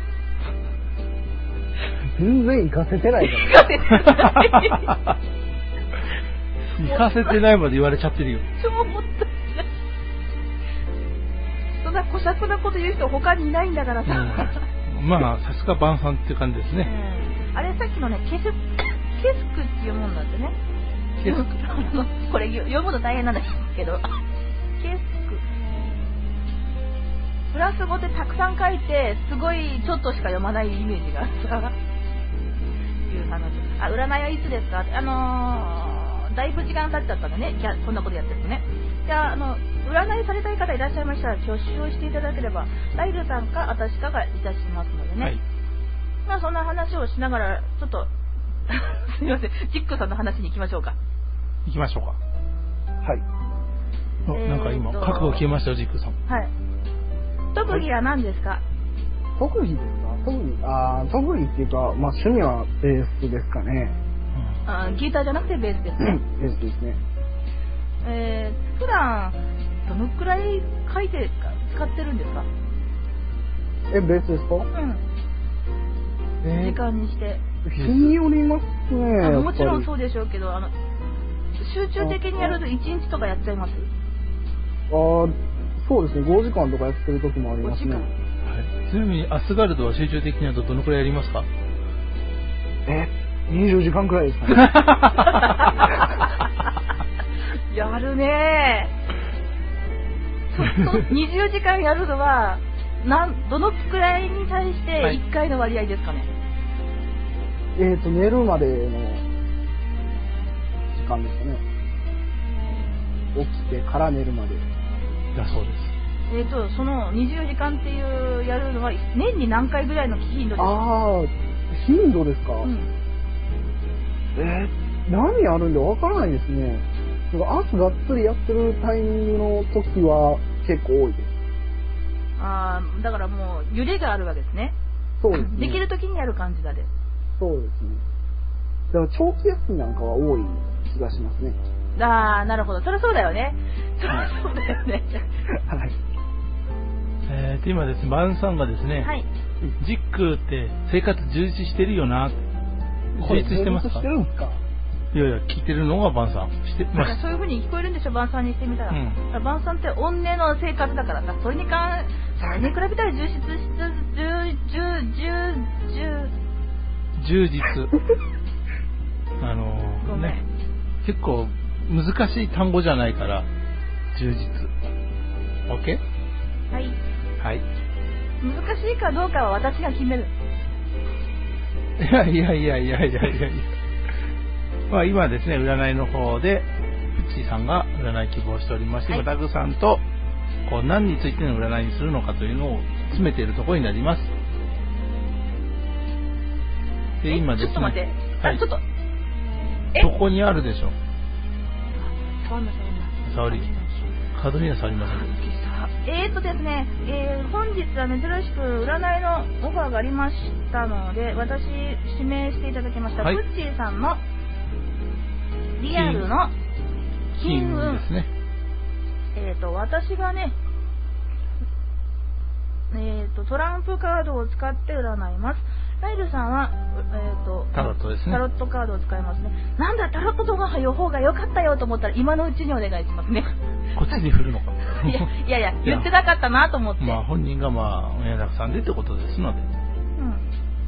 全然活かせてないから。 活かせてない。 活かせてないまで言われちゃってるよ。 超もったいない。そんな小作なこと言う人他にいないんだからさ。 うん、まあ、さすが晩さんっていう感じですね。 うん、あれさっきのね、ケス、ケスクっていうもんなんでね。ケスクこれ読むの大変なんだけど、ケスク。フランス語ってたくさん書いて、すごいちょっとしか読まないイメージがさ、いう話。あ、占いはいつですか？あのー、だいぶ時間経っちゃったんでね、こんなことやってるとね。じゃあ、あの、占いされたい方いらっしゃいましたら、挙手をしていただければ、ライルさんか私かがいたしますのでね。はい、まあ、そんな話をしながら、ちょっと、すみません、ジックさんの話に行きましょうか。 行きましょうか。 はい。 お、なんか今、覚悟消えましたよ、ジックさん。 はい。特技は何ですか？ 特技ですか？特技、あー、特技っていうか、まあ、趣味はベースですかね。 うん、あ、ギターじゃなくてベースですね。 ベースですね。 えー、普段、どのくらい書いて、使ってるんですか？ え、ベースですか？うん。 えー、時間にして。 日によりますね。 もちろんそうでしょうけど、あの、集中的にやるといちにちとかやっちゃいます？ ああ、そうですね。ごじかんとかやってる時もありますね。はい、 ちなみにアスガルドは集中的にやるとどのくらいやりますか？ え、にじゅうじかんくらいですかね。 やるねー。にじゅうじかんやるのは、なん、どのくらいに対していっかいの割合ですかね？はい、 えーと、寝るまでの時間ですかね。起きてから寝るまで。 だそうです。 えーと、そのにじゅうじかんっていうやるのは年に何回ぐらいの頻度ですか？ ああ、頻度ですか？うん、えー、何やるんでわからないですね。朝がっつりやってるタイミングの時は結構多いです。 ああ、だからもう揺れがあるわけですね。 そうですね。 できる時にやる感じだで。 そうですね。だから長期休みなんかは多い気がしますね。 ああ、なるほど。そりゃそうだよね。そりゃそうだよね。 はい。 えーと、今ですね、バンさんがですね、はい、ジックって生活充実してるよな。充実してますか？ してるんですか？ いやいや、聞いてるのがバンさん。してます。 そういう風に聞こえるんでしょ、バンさんにしてみたら。うん、バンさんって怨念の生活だからさ、それにかん、それに比べたら充実しつつ、充、充、充、 充実。あのー、ね、結構難しい単語じゃないから、充実。OK？ はい。 はい。 難しいかどうかは私が決める。 いやいやいやいやいやいやいや。まあ今ですね、占いの方で、プッチーさんが占い希望しておりまして、はい、タグさんと、こう何についての占いにするのかというのを詰めているところになります。で、今ですね。 ちょっと待って。はい。ちょっと。 えどこにあるでしょう？ 触んな、触んな。 触り。角には触りません。 えーとですね、えー、本日は珍しく占いのオファーがありましたので、私指名していただきました、はい、プッチーさんのリアルの金運ですね。えーと、私がね、 えーと、トランプカードを使って占います。ライルさんは、えーと、 タロットですね。 タロットカードを使いますね。なんだ、タロットの方が良かったよと思ったら、今のうちにお願いしますね。 こっちに振るのか。 いやいやいや、言ってなかったなと思って。 まあ、本人がまあ、親楽さんでってことですので。 うん。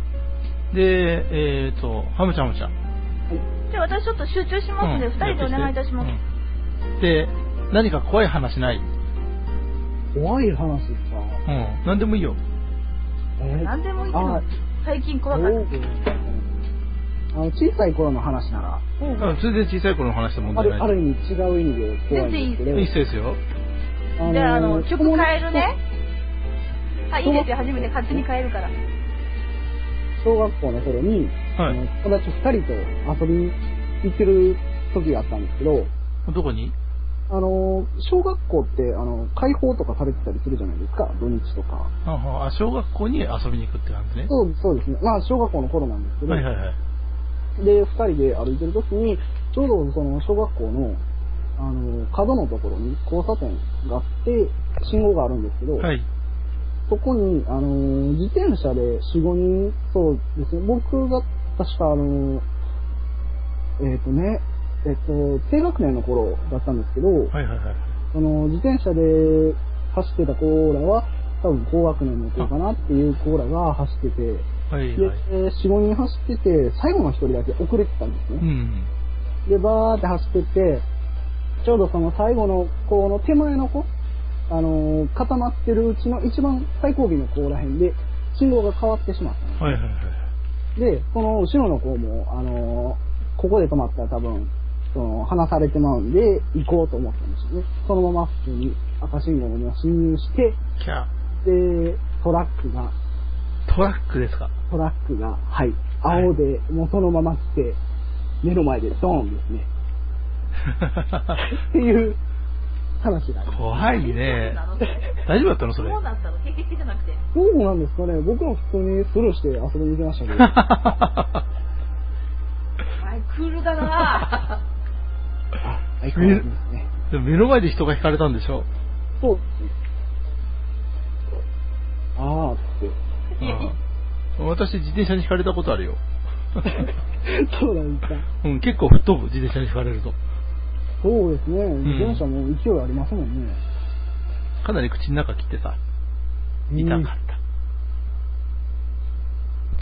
で、えーと、ハムちゃんハムちゃん。 じゃあ私ちょっと集中しますので、ふたりでお願いいたします。 うん、で、何か怖い話ない？ 怖い話ですか？ うん。何でもいいよ。 えー、何でもいいけど、最近怖かった。 あの小さい頃の話なら。 うん、全然小さい頃の話で問題ない。 ある、ある意味違う意味で怖いんですけど。 全然いいですよ。 じゃあ、あの、曲変えるね。あ、いいですよ。初めて勝手に変えるから。 小学校の頃に、はい、友達ふたりと遊びに行ってる時があったんですけど。 どこに？ あの、小学校って、あの、開放とかされてたりするじゃないですか、土日とか。 ああ、小学校に遊びに行くって感じね。 そう、そうですね。まあ、小学校の頃なんですけど。 はいはいはい。 で、ふたりで歩いてる時に、ちょうどその小学校の、あの、角のところに交差点があって、信号があるんですけど、はい。そこに、あの、自転車でよん、ごにん、そうですね、僕が確かあの、えっとね、えっと、低学年の頃だったんですけど、はいはいはい。その、自転車で走ってた子らは、多分高学年の子かなっていう子らが走ってて、はいはい。で、よん、ごにん走ってて、最後のひとりだけ遅れてたんですね。うん。で、バーって走ってって、ちょうどその最後の子の手前の子、あのー、固まってるうちの一番最後尾の子らへんで、信号が変わってしまったんです、ね。はいはいはい。で、その後ろの子も、あのー、ここで止まったら多分、その、離されてまうんで、行こうと思ったんですよね。そのまま普通に赤信号に進入して、キャで、トラックが、 トラックですか？ トラックが、はい、青で、もうそのまま来て、目の前でドーンですね。っていう話があります。 怖いね。大丈夫だったのそれ？ そうだったの？経験じゃなくて。 そうなんですかね。僕も普通にスルーして遊びに行きましたけど。 はい、クールだなぁ。 あ、相変わらずですね。 でも目の前で人が引かれたんでしょ？ そう。あーって。 あ私自転車に引かれたことあるよ。 そうなんですか。 うん、結構吹っ飛ぶ、自転車に引かれると。 そうですね。自転車も勢いありますもんね。 うん、かなり口の中切ってさ、痛かった。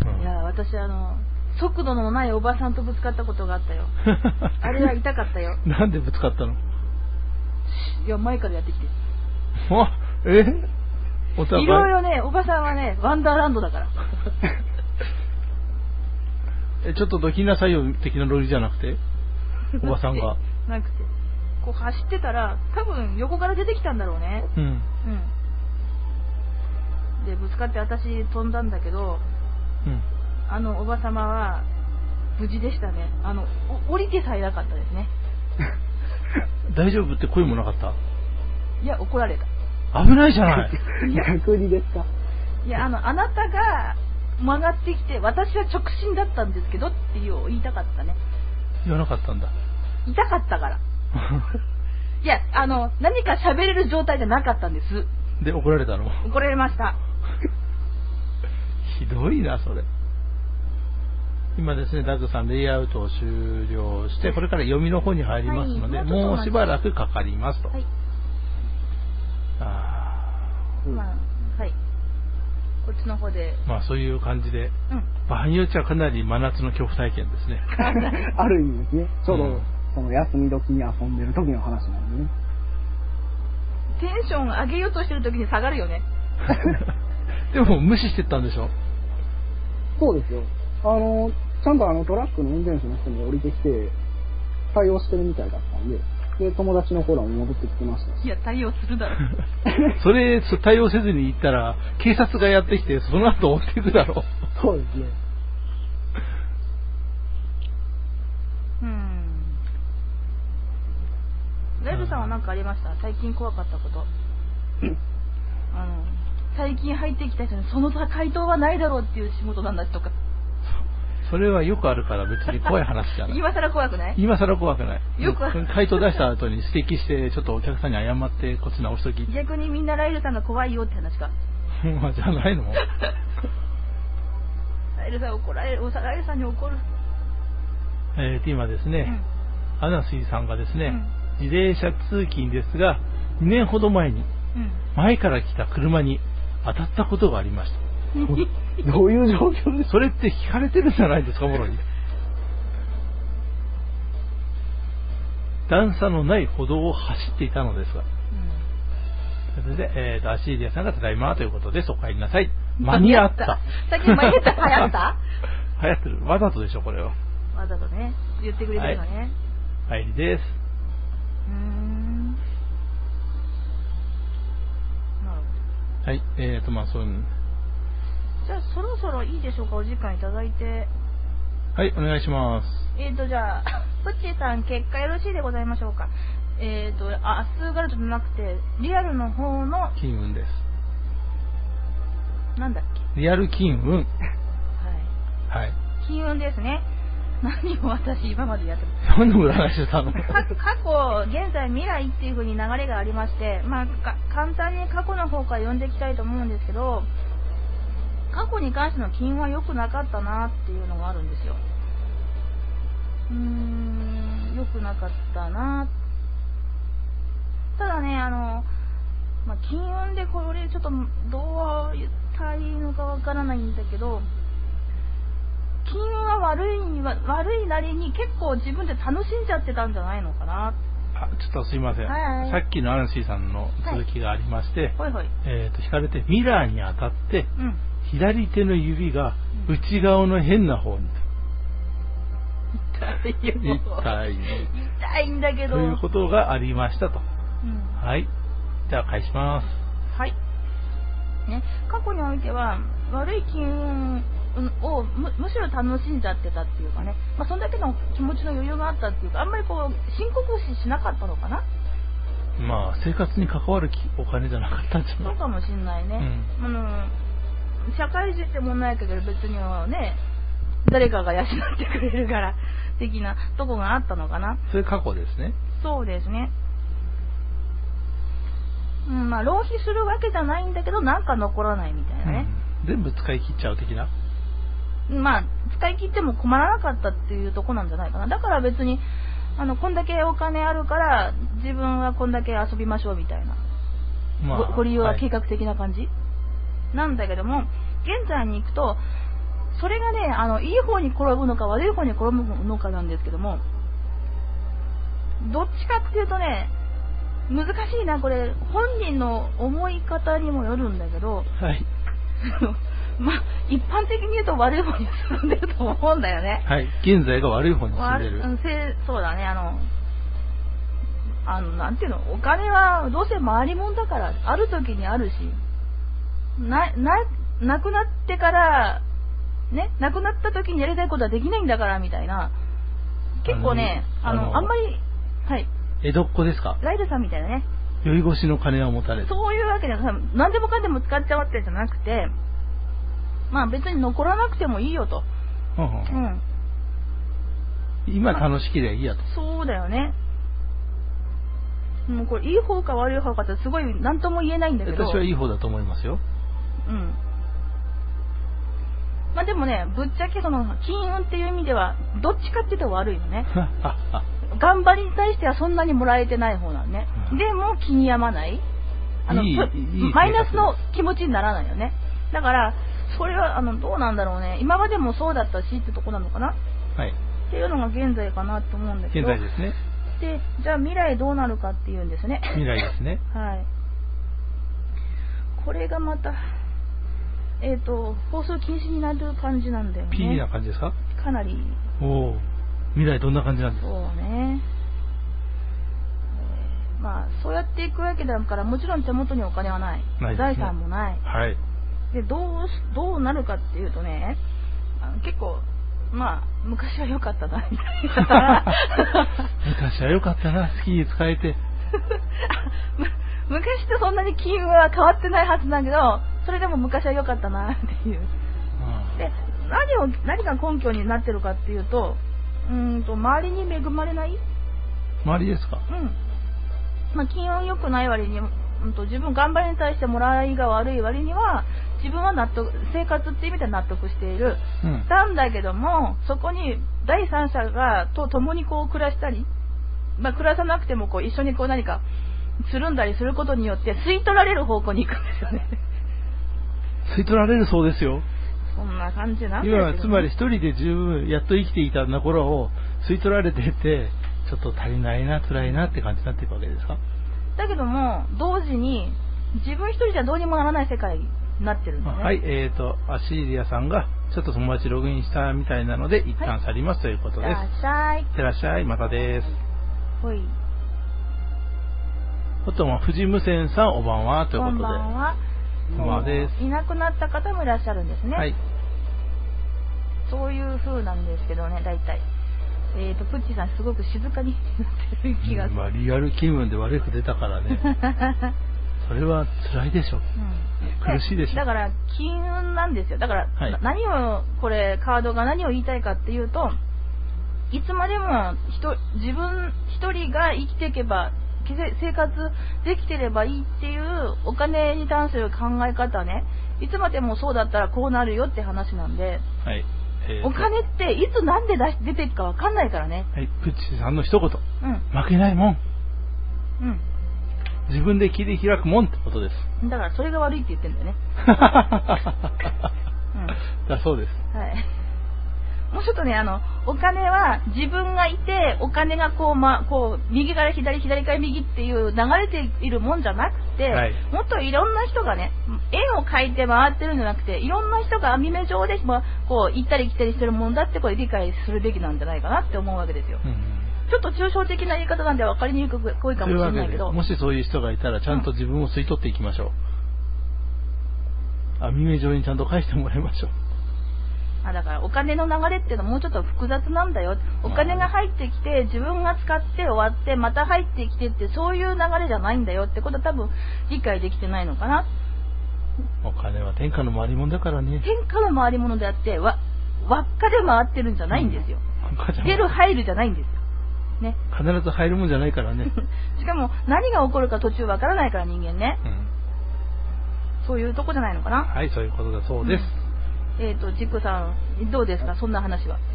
うん、いや、私あの、速度のないおばさんとぶつかったことがあったよ。あれは痛かったよ。 なんでぶつかったの？ いや、前からやってきて。 あ、え？お互い？ いろいろね、おばさんはね、ワンダーランドだから。 え、ちょっとどきなさいよ的なノリじゃなくて、おばさんが。 なくて、こう走ってたら、多分横から出てきたんだろうね。うん。うん。で、ぶつかって私飛んだんだけど、うん。あのおばさまは無事でしたね。あの降りてさえなかったですね。 大丈夫って声もなかった？ いや、怒られた。 危ないじゃない。 逆にですか？ いや、あのあなたが曲がってきて、私は直進だったんですけどっていう言いたかったね。 言わなかったんだ。 痛かったから。いや、あの何か喋れる状態じゃなかったんです。 で怒られたの？ 怒られました。 ひどいなそれ。今ですね、ダグさんレイアウトを終了して、これから読みの方に入りますので、はい、もうしばらくかかりますと。はい。 ああ。まあ、はい。こっちの方で。 まあそういう感じで、うん、場合によってはかなり真夏の恐怖体験ですね。 ある意味ですね。ちょうど、うん、その休み時に遊んでる時の話なんでね。 テンション上げようとしてる時に下がるよね。 でも無視してったんでしょ？ そうですよ。あの、ちゃんとあのトラックの運転手の人に降りてきて、対応してるみたいだったんで、で、友達の子らも戻ってきてました。 いや、対応するだろ。 それ、対応せずに行ったら、警察がやってきて、その後追っていくだろう。 そうですね。 うん。ライブさんは何かありました？最近怖かったこと。あの、最近入ってきた人に、その回答はないだろうっていう仕事なんだとか。 それはよくあるから別に怖い話じゃない。 今更怖くない？ 今更怖くない。 よくある。 回答出した後に指摘して、ちょっとお客さんに謝ってこっち直しとき。 逆にみんなライルさんが怖いよって話か。 まあじゃないのライルさん怒られる、ライルさんに怒る。 えーと、今ですね、うん、アナスイさんがですね、うん、自転車通勤ですが、にねんほど前に、うん、前から来た車に当たったことがありました。 どういう状況ですか？ それって引かれてるんじゃないですか、もろに。段差のない歩道を走っていたのですが、うん、それで、えーと、アシーリアさんがただいまということです。お帰りなさい。間に合った。 さっき間に合った。流行った流行ってる。わざとでしょ、これは。 わざとね。言ってくれてるのね。 はい、帰りです。 うーん。なるほど。 はい、えーと、まあ、そういう。 じゃあ、そろそろいいでしょうか、お時間いただいて。 はい、お願いします。 えーと、じゃあ、プッチーさん、結果よろしいでございましょうか。えーと、あ、アスガルトじゃなくて、リアルの方の。 金運です。 なんだっけ？ リアル金運。はい。はい。 金運ですね。何を私今までやってた何の占いしてたの？ 過去、現在、未来っていう風に流れがありまして、まあ、簡単に過去の方から読んでいきたいと思うんですけど、過去に関しての金運は良くなかったなっていうのがあるんですよ。うーん、良くなかったな。ただね、あの、まあ、金運でこれちょっとどう言ったらいいのかわからないんだけど、金運は悪い悪いなりに結構自分で楽しんじゃってたんじゃないのかな。 あ、ちょっとすいません、はいはい、さっきのアンシーさんの続きがありまして、はいはいはい、えーと、引かれてミラーに当たって、うん、左手の指が内側の変な方に、 痛いよ、 痛い痛いんだけどということがありましたと、うん、はい、じゃあ返します。 はいね、過去においては悪い金運を む, むしろ楽しんじゃってたっていうかね、まあ、そんだけの気持ちの余裕があったっていうか、あんまりこう深刻視しなかったのかな。 まあ生活に関わるお金じゃなかったんじゃない。 そうかもしんないね、うん、あの社会人ってもんないけど別にはね、誰かが養ってくれるから的なとこがあったのかな。 それ過去ですね。 そうですね。うん、まあ浪費するわけじゃないんだけど、なんか残らないみたいなね、 うん、全部使い切っちゃう的な。 まあ使い切っても困らなかったっていうとこなんじゃないかな。だから別にあのこんだけお金あるから自分はこんだけ遊びましょうみたいな、まあ、ご, ご理由は計画的な感じ、はい、なんだけども、現在に行くとそれがね、あのいい方に転ぶのか悪い方に転ぶのかなんですけども、どっちかっていうとね、難しいな、これ本人の思い方にもよるんだけど、 はいまあ一般的に言うと悪い方に進んでると思うんだよね。 はい、現在が悪い方に進んでる。 そうだね、あのあのなんていうの、お金はどうせ回りもんだから、ある時にあるし、なななくなってからね、なくなった時にやりたいことはできないんだからみたいな、結構ね、あの あ, のあんまり、はい、 江戸っ子ですか。 ライルさんみたいなね、 酔い越しの金は持たれる。 そういうわけでは何でもかんでも使っちゃうわけじゃなくて、まあ別に残らなくてもいいよと、うん、うん、 今楽しければいいやと、 まあ、そうだよね。もうこれいい方か悪い方かってすごい何とも言えないんだけど、 私はいい方だと思いますよ。 うん。まあでもね、ぶっちゃけその金運っていう意味ではどっちかっていうと悪いのね。頑張りに対してはそんなにもらえてない方なのね、うん、でも気に病まない、あのいいいいマイナスの気持ちにならないよね。だからそれはあのどうなんだろうね、今までもそうだったしってとこなのかな、 はい、 っていうのが現在かなと思うんだけど、 現在ですね。 でじゃあ未来どうなるかっていうんですね。 未来ですねはい、これがまたえっ、ー、と放送禁止になる感じなんだよね。 ピー な感じですか。 かなり。 おお、未来どんな感じなんですか。 そうね、えー、まあそうやっていくわけだから、もちろん手元にお金はない、ない、財産もない、 はい、 でどうどうなるかっていうとね、あの結構まあ昔は良かったなみたいな昔は良かったな、好きに使えて昔とそんなに金運は変わってないはずだけど、それでも昔は良かったなっていう、うん、で何を何が根拠になってるかっていうと、うーんと周りに恵まれない。 周りですか。 うん、まあ金運良くない割にうんと、自分頑張りに対してもらいが悪い割には、自分は納得、生活っていう意味では納得している。うん、なんだけども、そこに第三者がと共にこう暮らしたり、まあ、暮らさなくてもこう一緒にこう何かつるんだりすることによって吸い取られる方向に行くんですよね。 吸い取られるそうですよ。 そんな感じなんですよ、ね。 つまり一人で十分やっと生きていたところを吸い取られていて、ちょっと足りないな、辛いなって感じになっていくわけですか。 だけども同時に自分一人じゃどうにもならない世界になってるんですね。 はい、えーとアシーリアさんがちょっと友達ログインしたみたいなので一旦去りますということです。 いってらっしゃい。 いってらっしゃい、またです。 ほい。 あとは藤無線さん、おばんはということで。 こんばんは。 こんばんはです。 いなくなった方もいらっしゃるんですね。 はい。 そういう風なんですけどね、大体。えーと、プッチさんすごく静かになってる気がする。 うん、まあ、リアル気分で悪く出たからね。それは辛いでしょ。うん、苦しいでしょ。 だから、金運なんですよ。だから、はい、何を、これ、カードが何を言いたいかっていうと、いつまでも人自分一人が生きていけば、生活できてればいいっていうお金に関する考え方はね、いつまでもそうだったらこうなるよって話なんで、 はい、 えー、お金っていつなんで出し出ていくかわかんないからね。 はい、プッチさんの一言、うん、負けないもん、うん、自分で切り開くもんってことです。 だからそれが悪いって言ってんだよね。 うん、だそうです。 はい。もうちょっとね、あの、お金は自分がいて、お金がこう、ま、こう、右から左、左から右っていう流れているもんじゃなくて、はい、もっといろんな人がね、円を描いて回ってるんじゃなくて、いろんな人が網目状で、ま、こう、行ったり来たりしてるもんだってこれ理解するべきなんじゃないかなって思うわけですよ。うんうん、ちょっと抽象的な言い方なんで分かりにくいかもしれないけど。 もしそういう人がいたら、ちゃんと自分を吸い取っていきましょう。うん、網目状にちゃんと返してもらいましょう。 あ、だからお金の流れっていうのはもうちょっと複雑なんだよ。お金が入ってきて自分が使って終わってまた入ってきてってそういう流れじゃないんだよってことは多分理解できてないのかな。 お金は天下の回り物だからね。 天下の回り物であってわ輪っかで回ってるんじゃないんですよ。うん、出る入るじゃないんですよ。ね。 必ず入るもんじゃないからね。 しかも何が起こるか途中わからないから人間ね。うん、そういうとこじゃないのかな。 はい、そういうことだそうです。うんえっ、ー、と、ジックさん、どうですかそんな話は。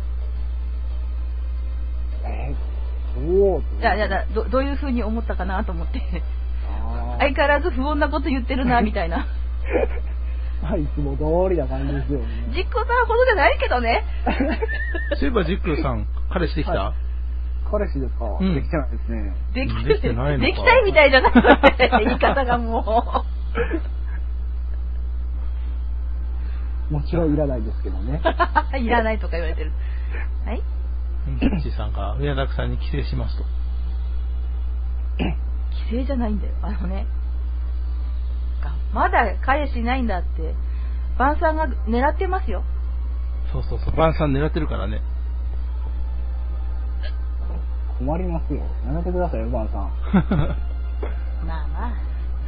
えー、そういやいやど、どういうふうに思ったかなと思って。相変わらず不穏なこと言ってるな、みたいな。 まあ、いつも通りな感じですよね。 ジックさんほどじゃないけどね。 そういえばジックさん、彼氏できた、はい、 彼氏ですか、うん、できてないですね。 できて、 できてないのか。 できたいみたいじゃなくて、言い方がもう。 もちろんいらないですけどね。 いらないとか言われてる。はい。 ピッチさんが上田さんに帰省しますと。 帰省じゃないんだよ。あのね。まだ彼氏いないんだって。バンさんが狙ってますよ。 そうそうそう。バンさん狙ってるからね。 困りますよ。やめてくださいよ、バンさん。 まあまあ。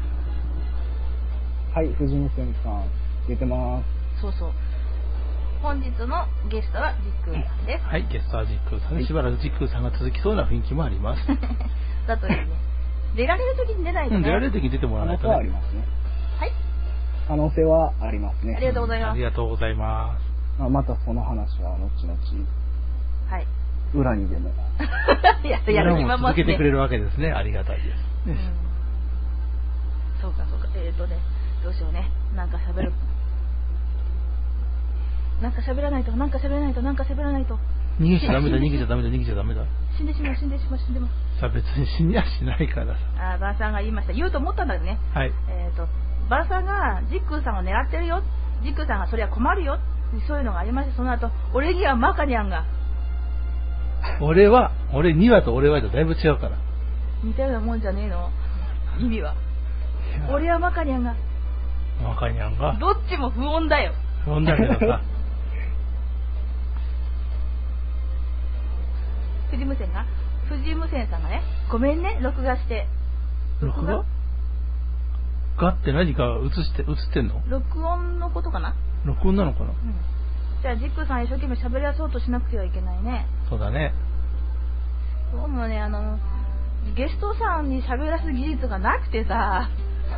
はい、藤本さん。出てます。 そうそう。本日のゲストはジックーさんです。 はい、ゲストはジックーさんで、しばらくジックーさんが続きそうな雰囲気もあります。 だといいね。出られる時に出ないとね。 出られる時に出てもらわないとね。 可能性はありますね。 はい。 可能性はありますね。 ありがとうございます。 ありがとうございます。 まあ、またその話は後々。 はい。 裏にでも。 いや、やる気も続けてくれるわけですね。ありがたいです。うん、 そうかそうか。えっ、ー、とね、どうしようね。なんか喋る。なんか喋らないと、なんか喋らないと、なんか喋らないと。 逃げちゃダメだ、逃げちゃダメだ、逃げちゃダメだ。 死んでしまう、死んでしまう、死んでます。 さあ別に死にはしないからさ。 あ、バーさんが言いました。言うと思ったんだけどね。 はい。 えっ、ー、と、バーさんがジックーさんを狙ってるよ。ジックーさんがそれは困るよ。そういうのがありまして、その後、俺にはマカニャンが。 俺は、俺にはと俺はとだいぶ違うから。 似たようなもんじゃねえの。意味は。俺はマカニャンが。 マカニャンが。 どっちも不穏だよ。 不穏だけどさ。 藤無線が藤無線さんがね、ごめんね、録画して。 録画がって何か映して、映ってんの？ 録音のことかな？ 録音なのかな？うん。 じゃあ、ジックさん一生懸命喋り出そうとしなくてはいけないね。 そうだね。 そうもね、あの、ゲストさんに喋らす技術がなくてさ。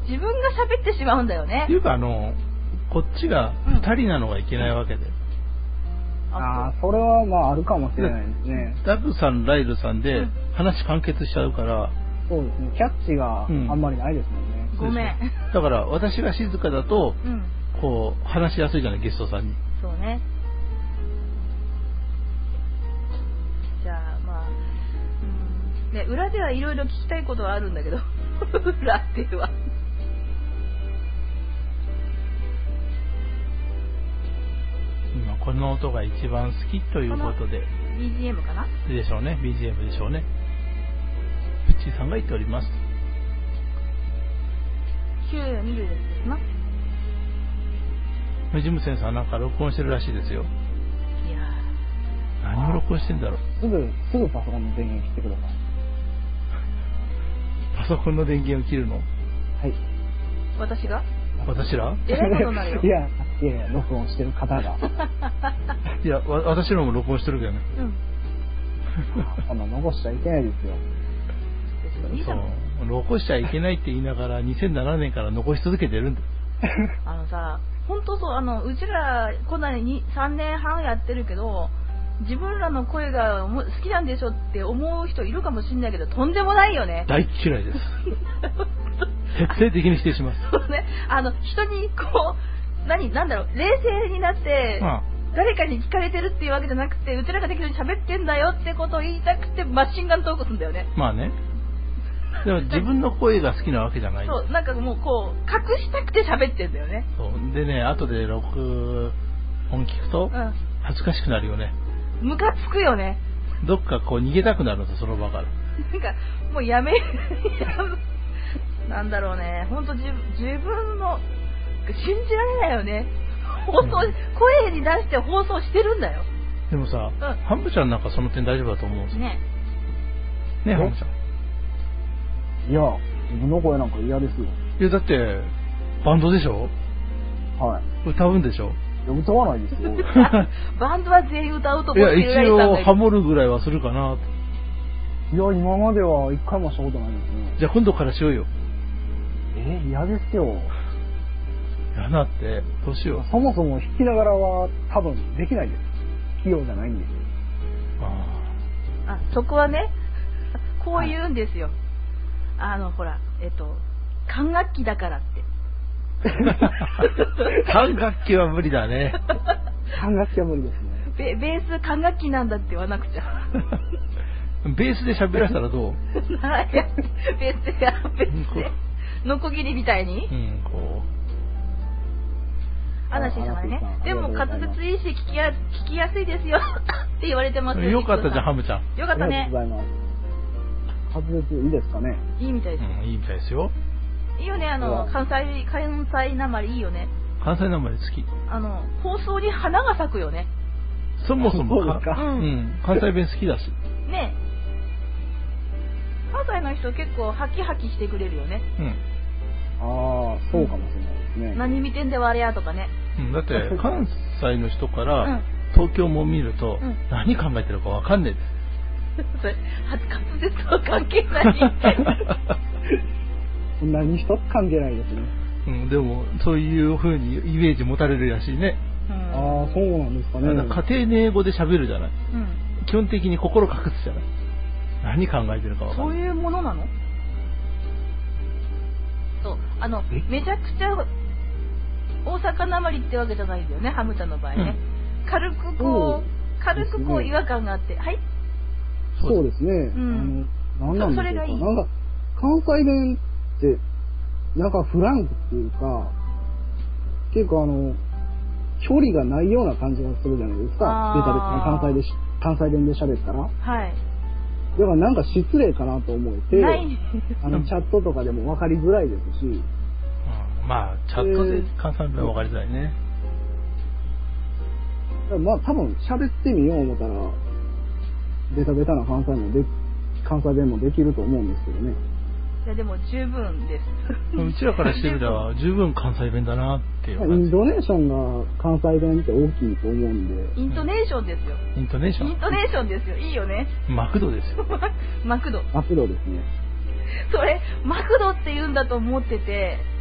自分が喋ってしまうんだよね。 っていうか、あの、こっちがふたりなのがいけないわけで。 うん、ああ、それはまああるかもしれないですね。 ダブさん、ライルさんで話完結しちゃうから、 そうですね。キャッチがあんまりないですもんね。 うん、ごめん。 だから私が静かだと、 うん、 こう話しやすいじゃない、ゲストさんに。 そうね。じゃあまあ、うん、ね、裏ではいろいろ聞きたいことはあるんだけど、裏では。 今この音が一番好きということで。 ビージーエム かな？ でしょうね、ビージーエム でしょうね。プッチーさんが言っております。 きゅう見るですな。 ジムセンさんなんか録音してるらしいですよ。 いやー、何を録音してんだろう。 すぐ、すぐパソコンの電源切ってください。 パソコンの電源を切るの？はい。 私が？ 私ら？ えらいことになるよ。 いや、いやいや、録音してる方が。 いや、わ私のも録音してるけどね。うん。 そんな残しちゃいけないですよ。 そう、残しちゃいけないって言いながらにせんななねんから残し続けてるんだ。 あのさ、本当そう、あのうちらこんなにさんねんはんやってるけど、自分らの声が好きなんでしょって思う人いるかもしれないけど、とんでもないよね。 大嫌いです。徹底的に否定します。 そうね、あの人にこう何なんだろう、冷静になって、ああ、誰かに聞かれてるっていうわけじゃなくて、うちらが適当に喋ってんだよってことを言いたくてマシンガントークするんだよね。 まあね。でも自分の声が好きなわけじゃない。 そう、なんかもうこう隠したくて喋ってんだよね。 そうでね、後で録音聞くと恥ずかしくなるよね。 ムカつくよね。 どっかこう逃げたくなるんです、その場から。 なんかもうやめなんだろうね、本当自自分の信じられないよね。放送、うん、声に出して放送してるんだよ。 でもさ、うん、ハムちゃんなんかその点大丈夫だと思うんですよ。 ね。 ね、ハムちゃん。 いや、自分の声なんか嫌ですよ。 いや、だって、バンドでしょ？ はい。 歌うんでしょ？ いや、歌わないですよ。 バンドは全員歌うと思ってる。 いや、一応、ハモるぐらいはするかなと。 いや、今までは一回もしたことないですね。 じゃあ今度からしようよ。 えー、嫌ですよ。 嫌だって、どうしよう。 そもそも弾きながらは多分できないです。器用じゃないんですよ。 ああ。そこはね、こう言うんですよ。はい、あの、ほら、えっと、管楽器だからって。 管楽器は無理だね。 管楽器は無理ですね。 ベ, ベース管楽器なんだって言わなくちゃ。 ベースで喋らせたらどう？ ベースで、ベースで、ノコギリみたいに？ うん、こう。 アナシーさんがね、でも滑舌いいし聞きや、聞きやすいですよって言われてますよ。 よかったじゃん、ハムちゃん。 よかったね。 ありがとうございます。滑舌いいですかね？ いいみたいです。 うん、いいみたいですよ。 いいよね、あの、関西、関西なまりいいよね。 関西なまり好き。 あの、放送に花が咲くよね。 そもそもか、 うん、 うん、関西弁好きだし。 ねえ。関西の人結構ハキハキしてくれるよね。 うん。 ああ、そうかもしれないですね。 何見てんではあれやとかね。 うん、だって関西の人から東京も見ると、うん、何考えてるかわかんねえです。 それ、滑舌は関係ない。 何一つ関係ないですね。 うん、でもそういう風にイメージ持たれるらしいね。 うん、ああ、そうなんですかね。 家庭の英語で喋るじゃない。うん、基本的に心隠すじゃない。何考えてるかわかんない。 そういうものなの？そう、あのめちゃくちゃ大阪なまりってわけじゃないんだよね、ハムちゃんの場合ね。うん、軽くこう軽くこう違和感があって、はい。 そうですね。うん。あの、なんなんでしょうか。それがいい。なんか関西弁ってなんかフランクっていうか、結構あの距離がないような感じがするじゃないですか。ベタベタ関西で関西弁で喋ったら。 はい。 だからなんか失礼かなと思えて、あのチャットとかでも分かりづらいですし。うん、 まあチャットで関西弁は分かりづらいね。 えー、まあ多分喋ってみよう思ったらベタベタな関西もで関西弁もできると思うんですけどね。 いやでも十分です。 うちらからしてみれば十分関西弁だなっていう感じ。 イントネーションが関西弁って大きいと思うんで。 イントネーションですよ。 イントネーション。 イントネーションですよ。いいよね。 マクドですよ。 マクド。 マクドですね。 それマクドって言うんだと思ってて、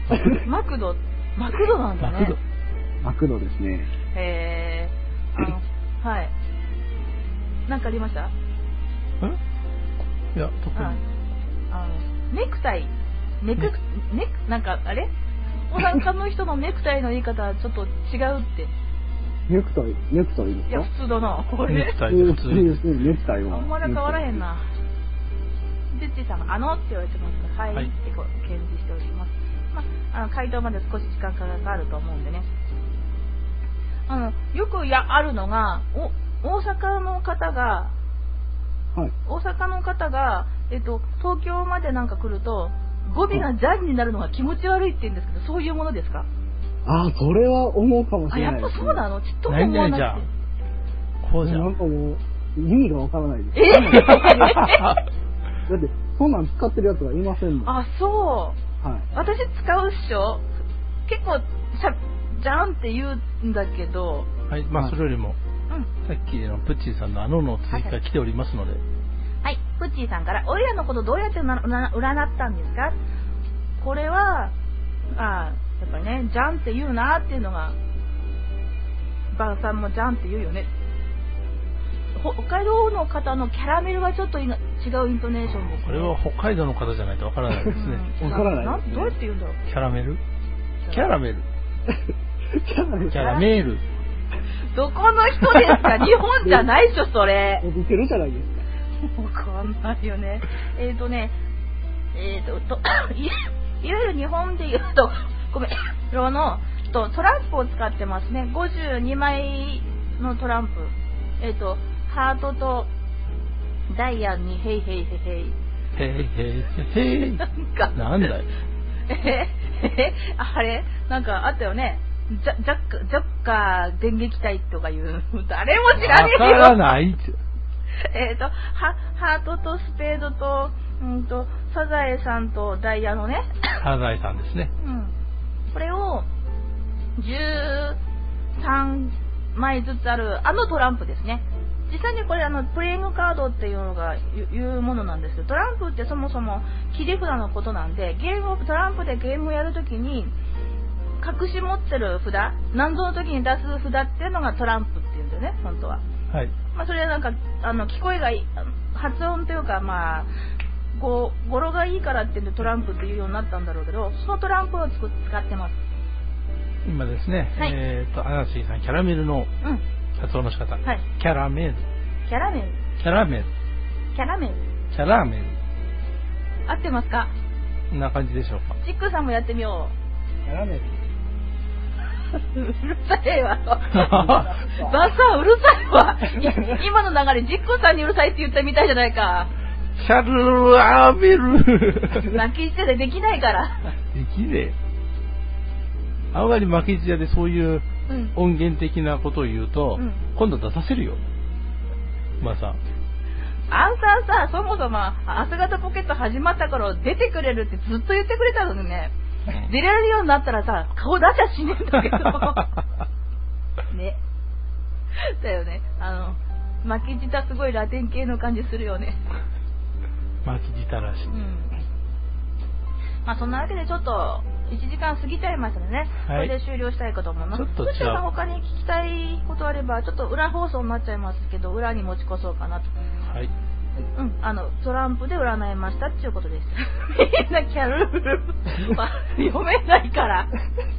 マクド、マクドなんだね。 マクド。マクドですね。 へー。あの、はい。なんかありました？ん？ いや、特に。 あの、ネクタイ。ネク、ネク、なんか、あれお腹の人のネクタイの言い方はちょっと違うって。 ネクタイ、ネクタイですか？ いや、普通だな。これ。 ネクタイで普通に。 ネクタイは。 あんまり変わらへんな。ジッチーさんが、あのって言われてますから、はい、はい、ってこう、返事しております。まあ、あの、回答まで少し時間がかかると思うんでね。あの、よくや、あるのが、お、大阪の方が、はい、大阪の方が、えっと、東京までなんか来ると、語尾がジャンになるのが気持ち悪いって言うんですけど、そういうものですか？ ああ、それは思うかもしれないです、ね。 あ、やっぱそうなの？ちっとも思わなくて。 何々じゃん。こうじゃん。 なんかもう、意味がわからないです。 えだって、そんなん使ってるやつがいませんもん。 あ、そう。はい。私使うっしょ？結構、しゃ、じゃんって言うんだけど。 はい、まあそれよりも、うん、さっきのプッチーさんのあのの追加来ておりますので。 はい、プッチーさんから、おいらのことどうやって占ったんですか？これは、あやっぱりね、じゃんって言うなっていうのが、バンさんもじゃんって言うよね。北海道の方のキャラメルはちょっと違うイントネーションですね。 これは北海道の方じゃないとわからないですね。 わ、うん、からないですね。 どうやって言うんだろう。 キャラメル？キャラメル。 キャラメル。 キャラメール。 どこの人ですか？日本じゃないでしょ、それ。 似てるじゃないですか。わかんないよね。えっ、ー、とね、えっ、ー、と、とい、いわゆる日本で言うと、ごめん、ロのとトランプを使ってますね。ごじゅうにまいのトランプ。えっ、ー、と、ハートとダイヤにヘイヘイヘイヘイ。 ヘイヘイヘイ。 なんか。 なんだよ。 ええあれなんかあったよね。ジャジャッカ、ジャッカー電撃隊とかいう、誰も知らねえよ。 わからないって。 えっと、は、ハートとスペードと、うんと、サザエさんとダイヤのね。 サザエさんですね。 うん。これを、じゅうさんまいずつある、あのトランプですね。実際にこれあの、プレイングカードっていうのが、いうものなんですけど、トランプってそもそも切り札のことなんで、ゲームを、トランプでゲームをやるときに、隠し持ってる札、何度の時に出す札っていうのがトランプっていうんだよね、本当は。 はい。 まあそれはなんか、あの、聞こえがいい、発音というか、まあ、語、語呂がいいからっていうんでトランプっていうようになったんだろうけど、そのトランプをつく使ってます。 今ですね、はい、えっ、ー、と、アナシーさん、キャラメルの発音の仕方。うん、はい。キャラメル。 キャラメル。 キャラメル。 キャラメル。 キャラメル。 合ってますか？ こんな感じでしょうか。 チックさんもやってみよう。キャラメル。 うるさいわ。バンさんうるさいわ。今の流れ、ジックさんにうるさいって言ったみたいじゃないか。 キャラメル。 巻き舌でできないから。 できねえ。あんまり巻き舌でそういう音源的なことを言うと、うん、今度出させるよ。まあさ。 あんさんさ、そもそも、朝方ポケット始まった頃出てくれるってずっと言ってくれたのにね。出られるようになったらさ、顔出しゃしねえんだけど。ね。だよね。あの、巻き舌すごいラテン系の感じするよね。 巻き舌らしい。うん。 まあそんなわけでちょっと、いちじかん過ぎちゃいましたのでね。はい、これで終了したいかと思います。 ちょっと違う。 そしたら他に聞きたいことあれば、ちょっと裏放送になっちゃいますけど、裏に持ち越そうかなと。 はい。 うん、あの、トランプで占いましたっていうことです。みんなキャルル、まあ、読めないから。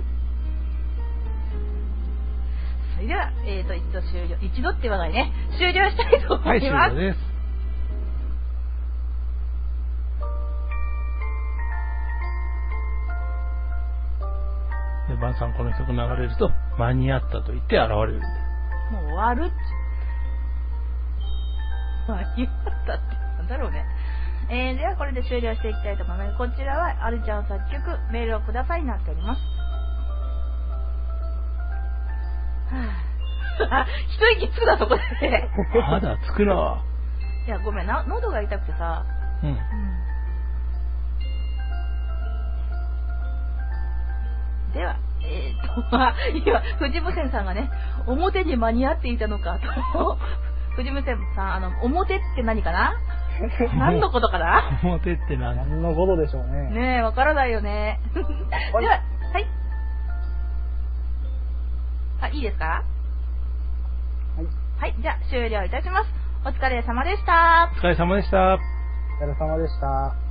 それでは、えーと、一度終了。一度って言わないね。終了したいと思います。はい、終了です。 で、バンさんこの曲流れると、間に合ったと言って現れる。 もう終わるっち。間に合ったってなんだろうね。えー、ではこれで終了していきたいと思います。こちらはアルちゃん作曲、メールをくださいになっております。はぁ、一息つくなそこで。 まだつくな。 いやごめんな、喉が痛くてさ。うん。うん、では、えー、っと、今、藤無線さんがね、表に間に合っていたのかと。藤無線さん、あの、表って何かな？ 何のことかな表って何何のことでしょうね。 ねえ、わからないよね。では、はい。あ、いいですか？はい。はい、じゃあ終了いたします。お疲れ様でした。 お疲れ様でした。 お疲れ様でした。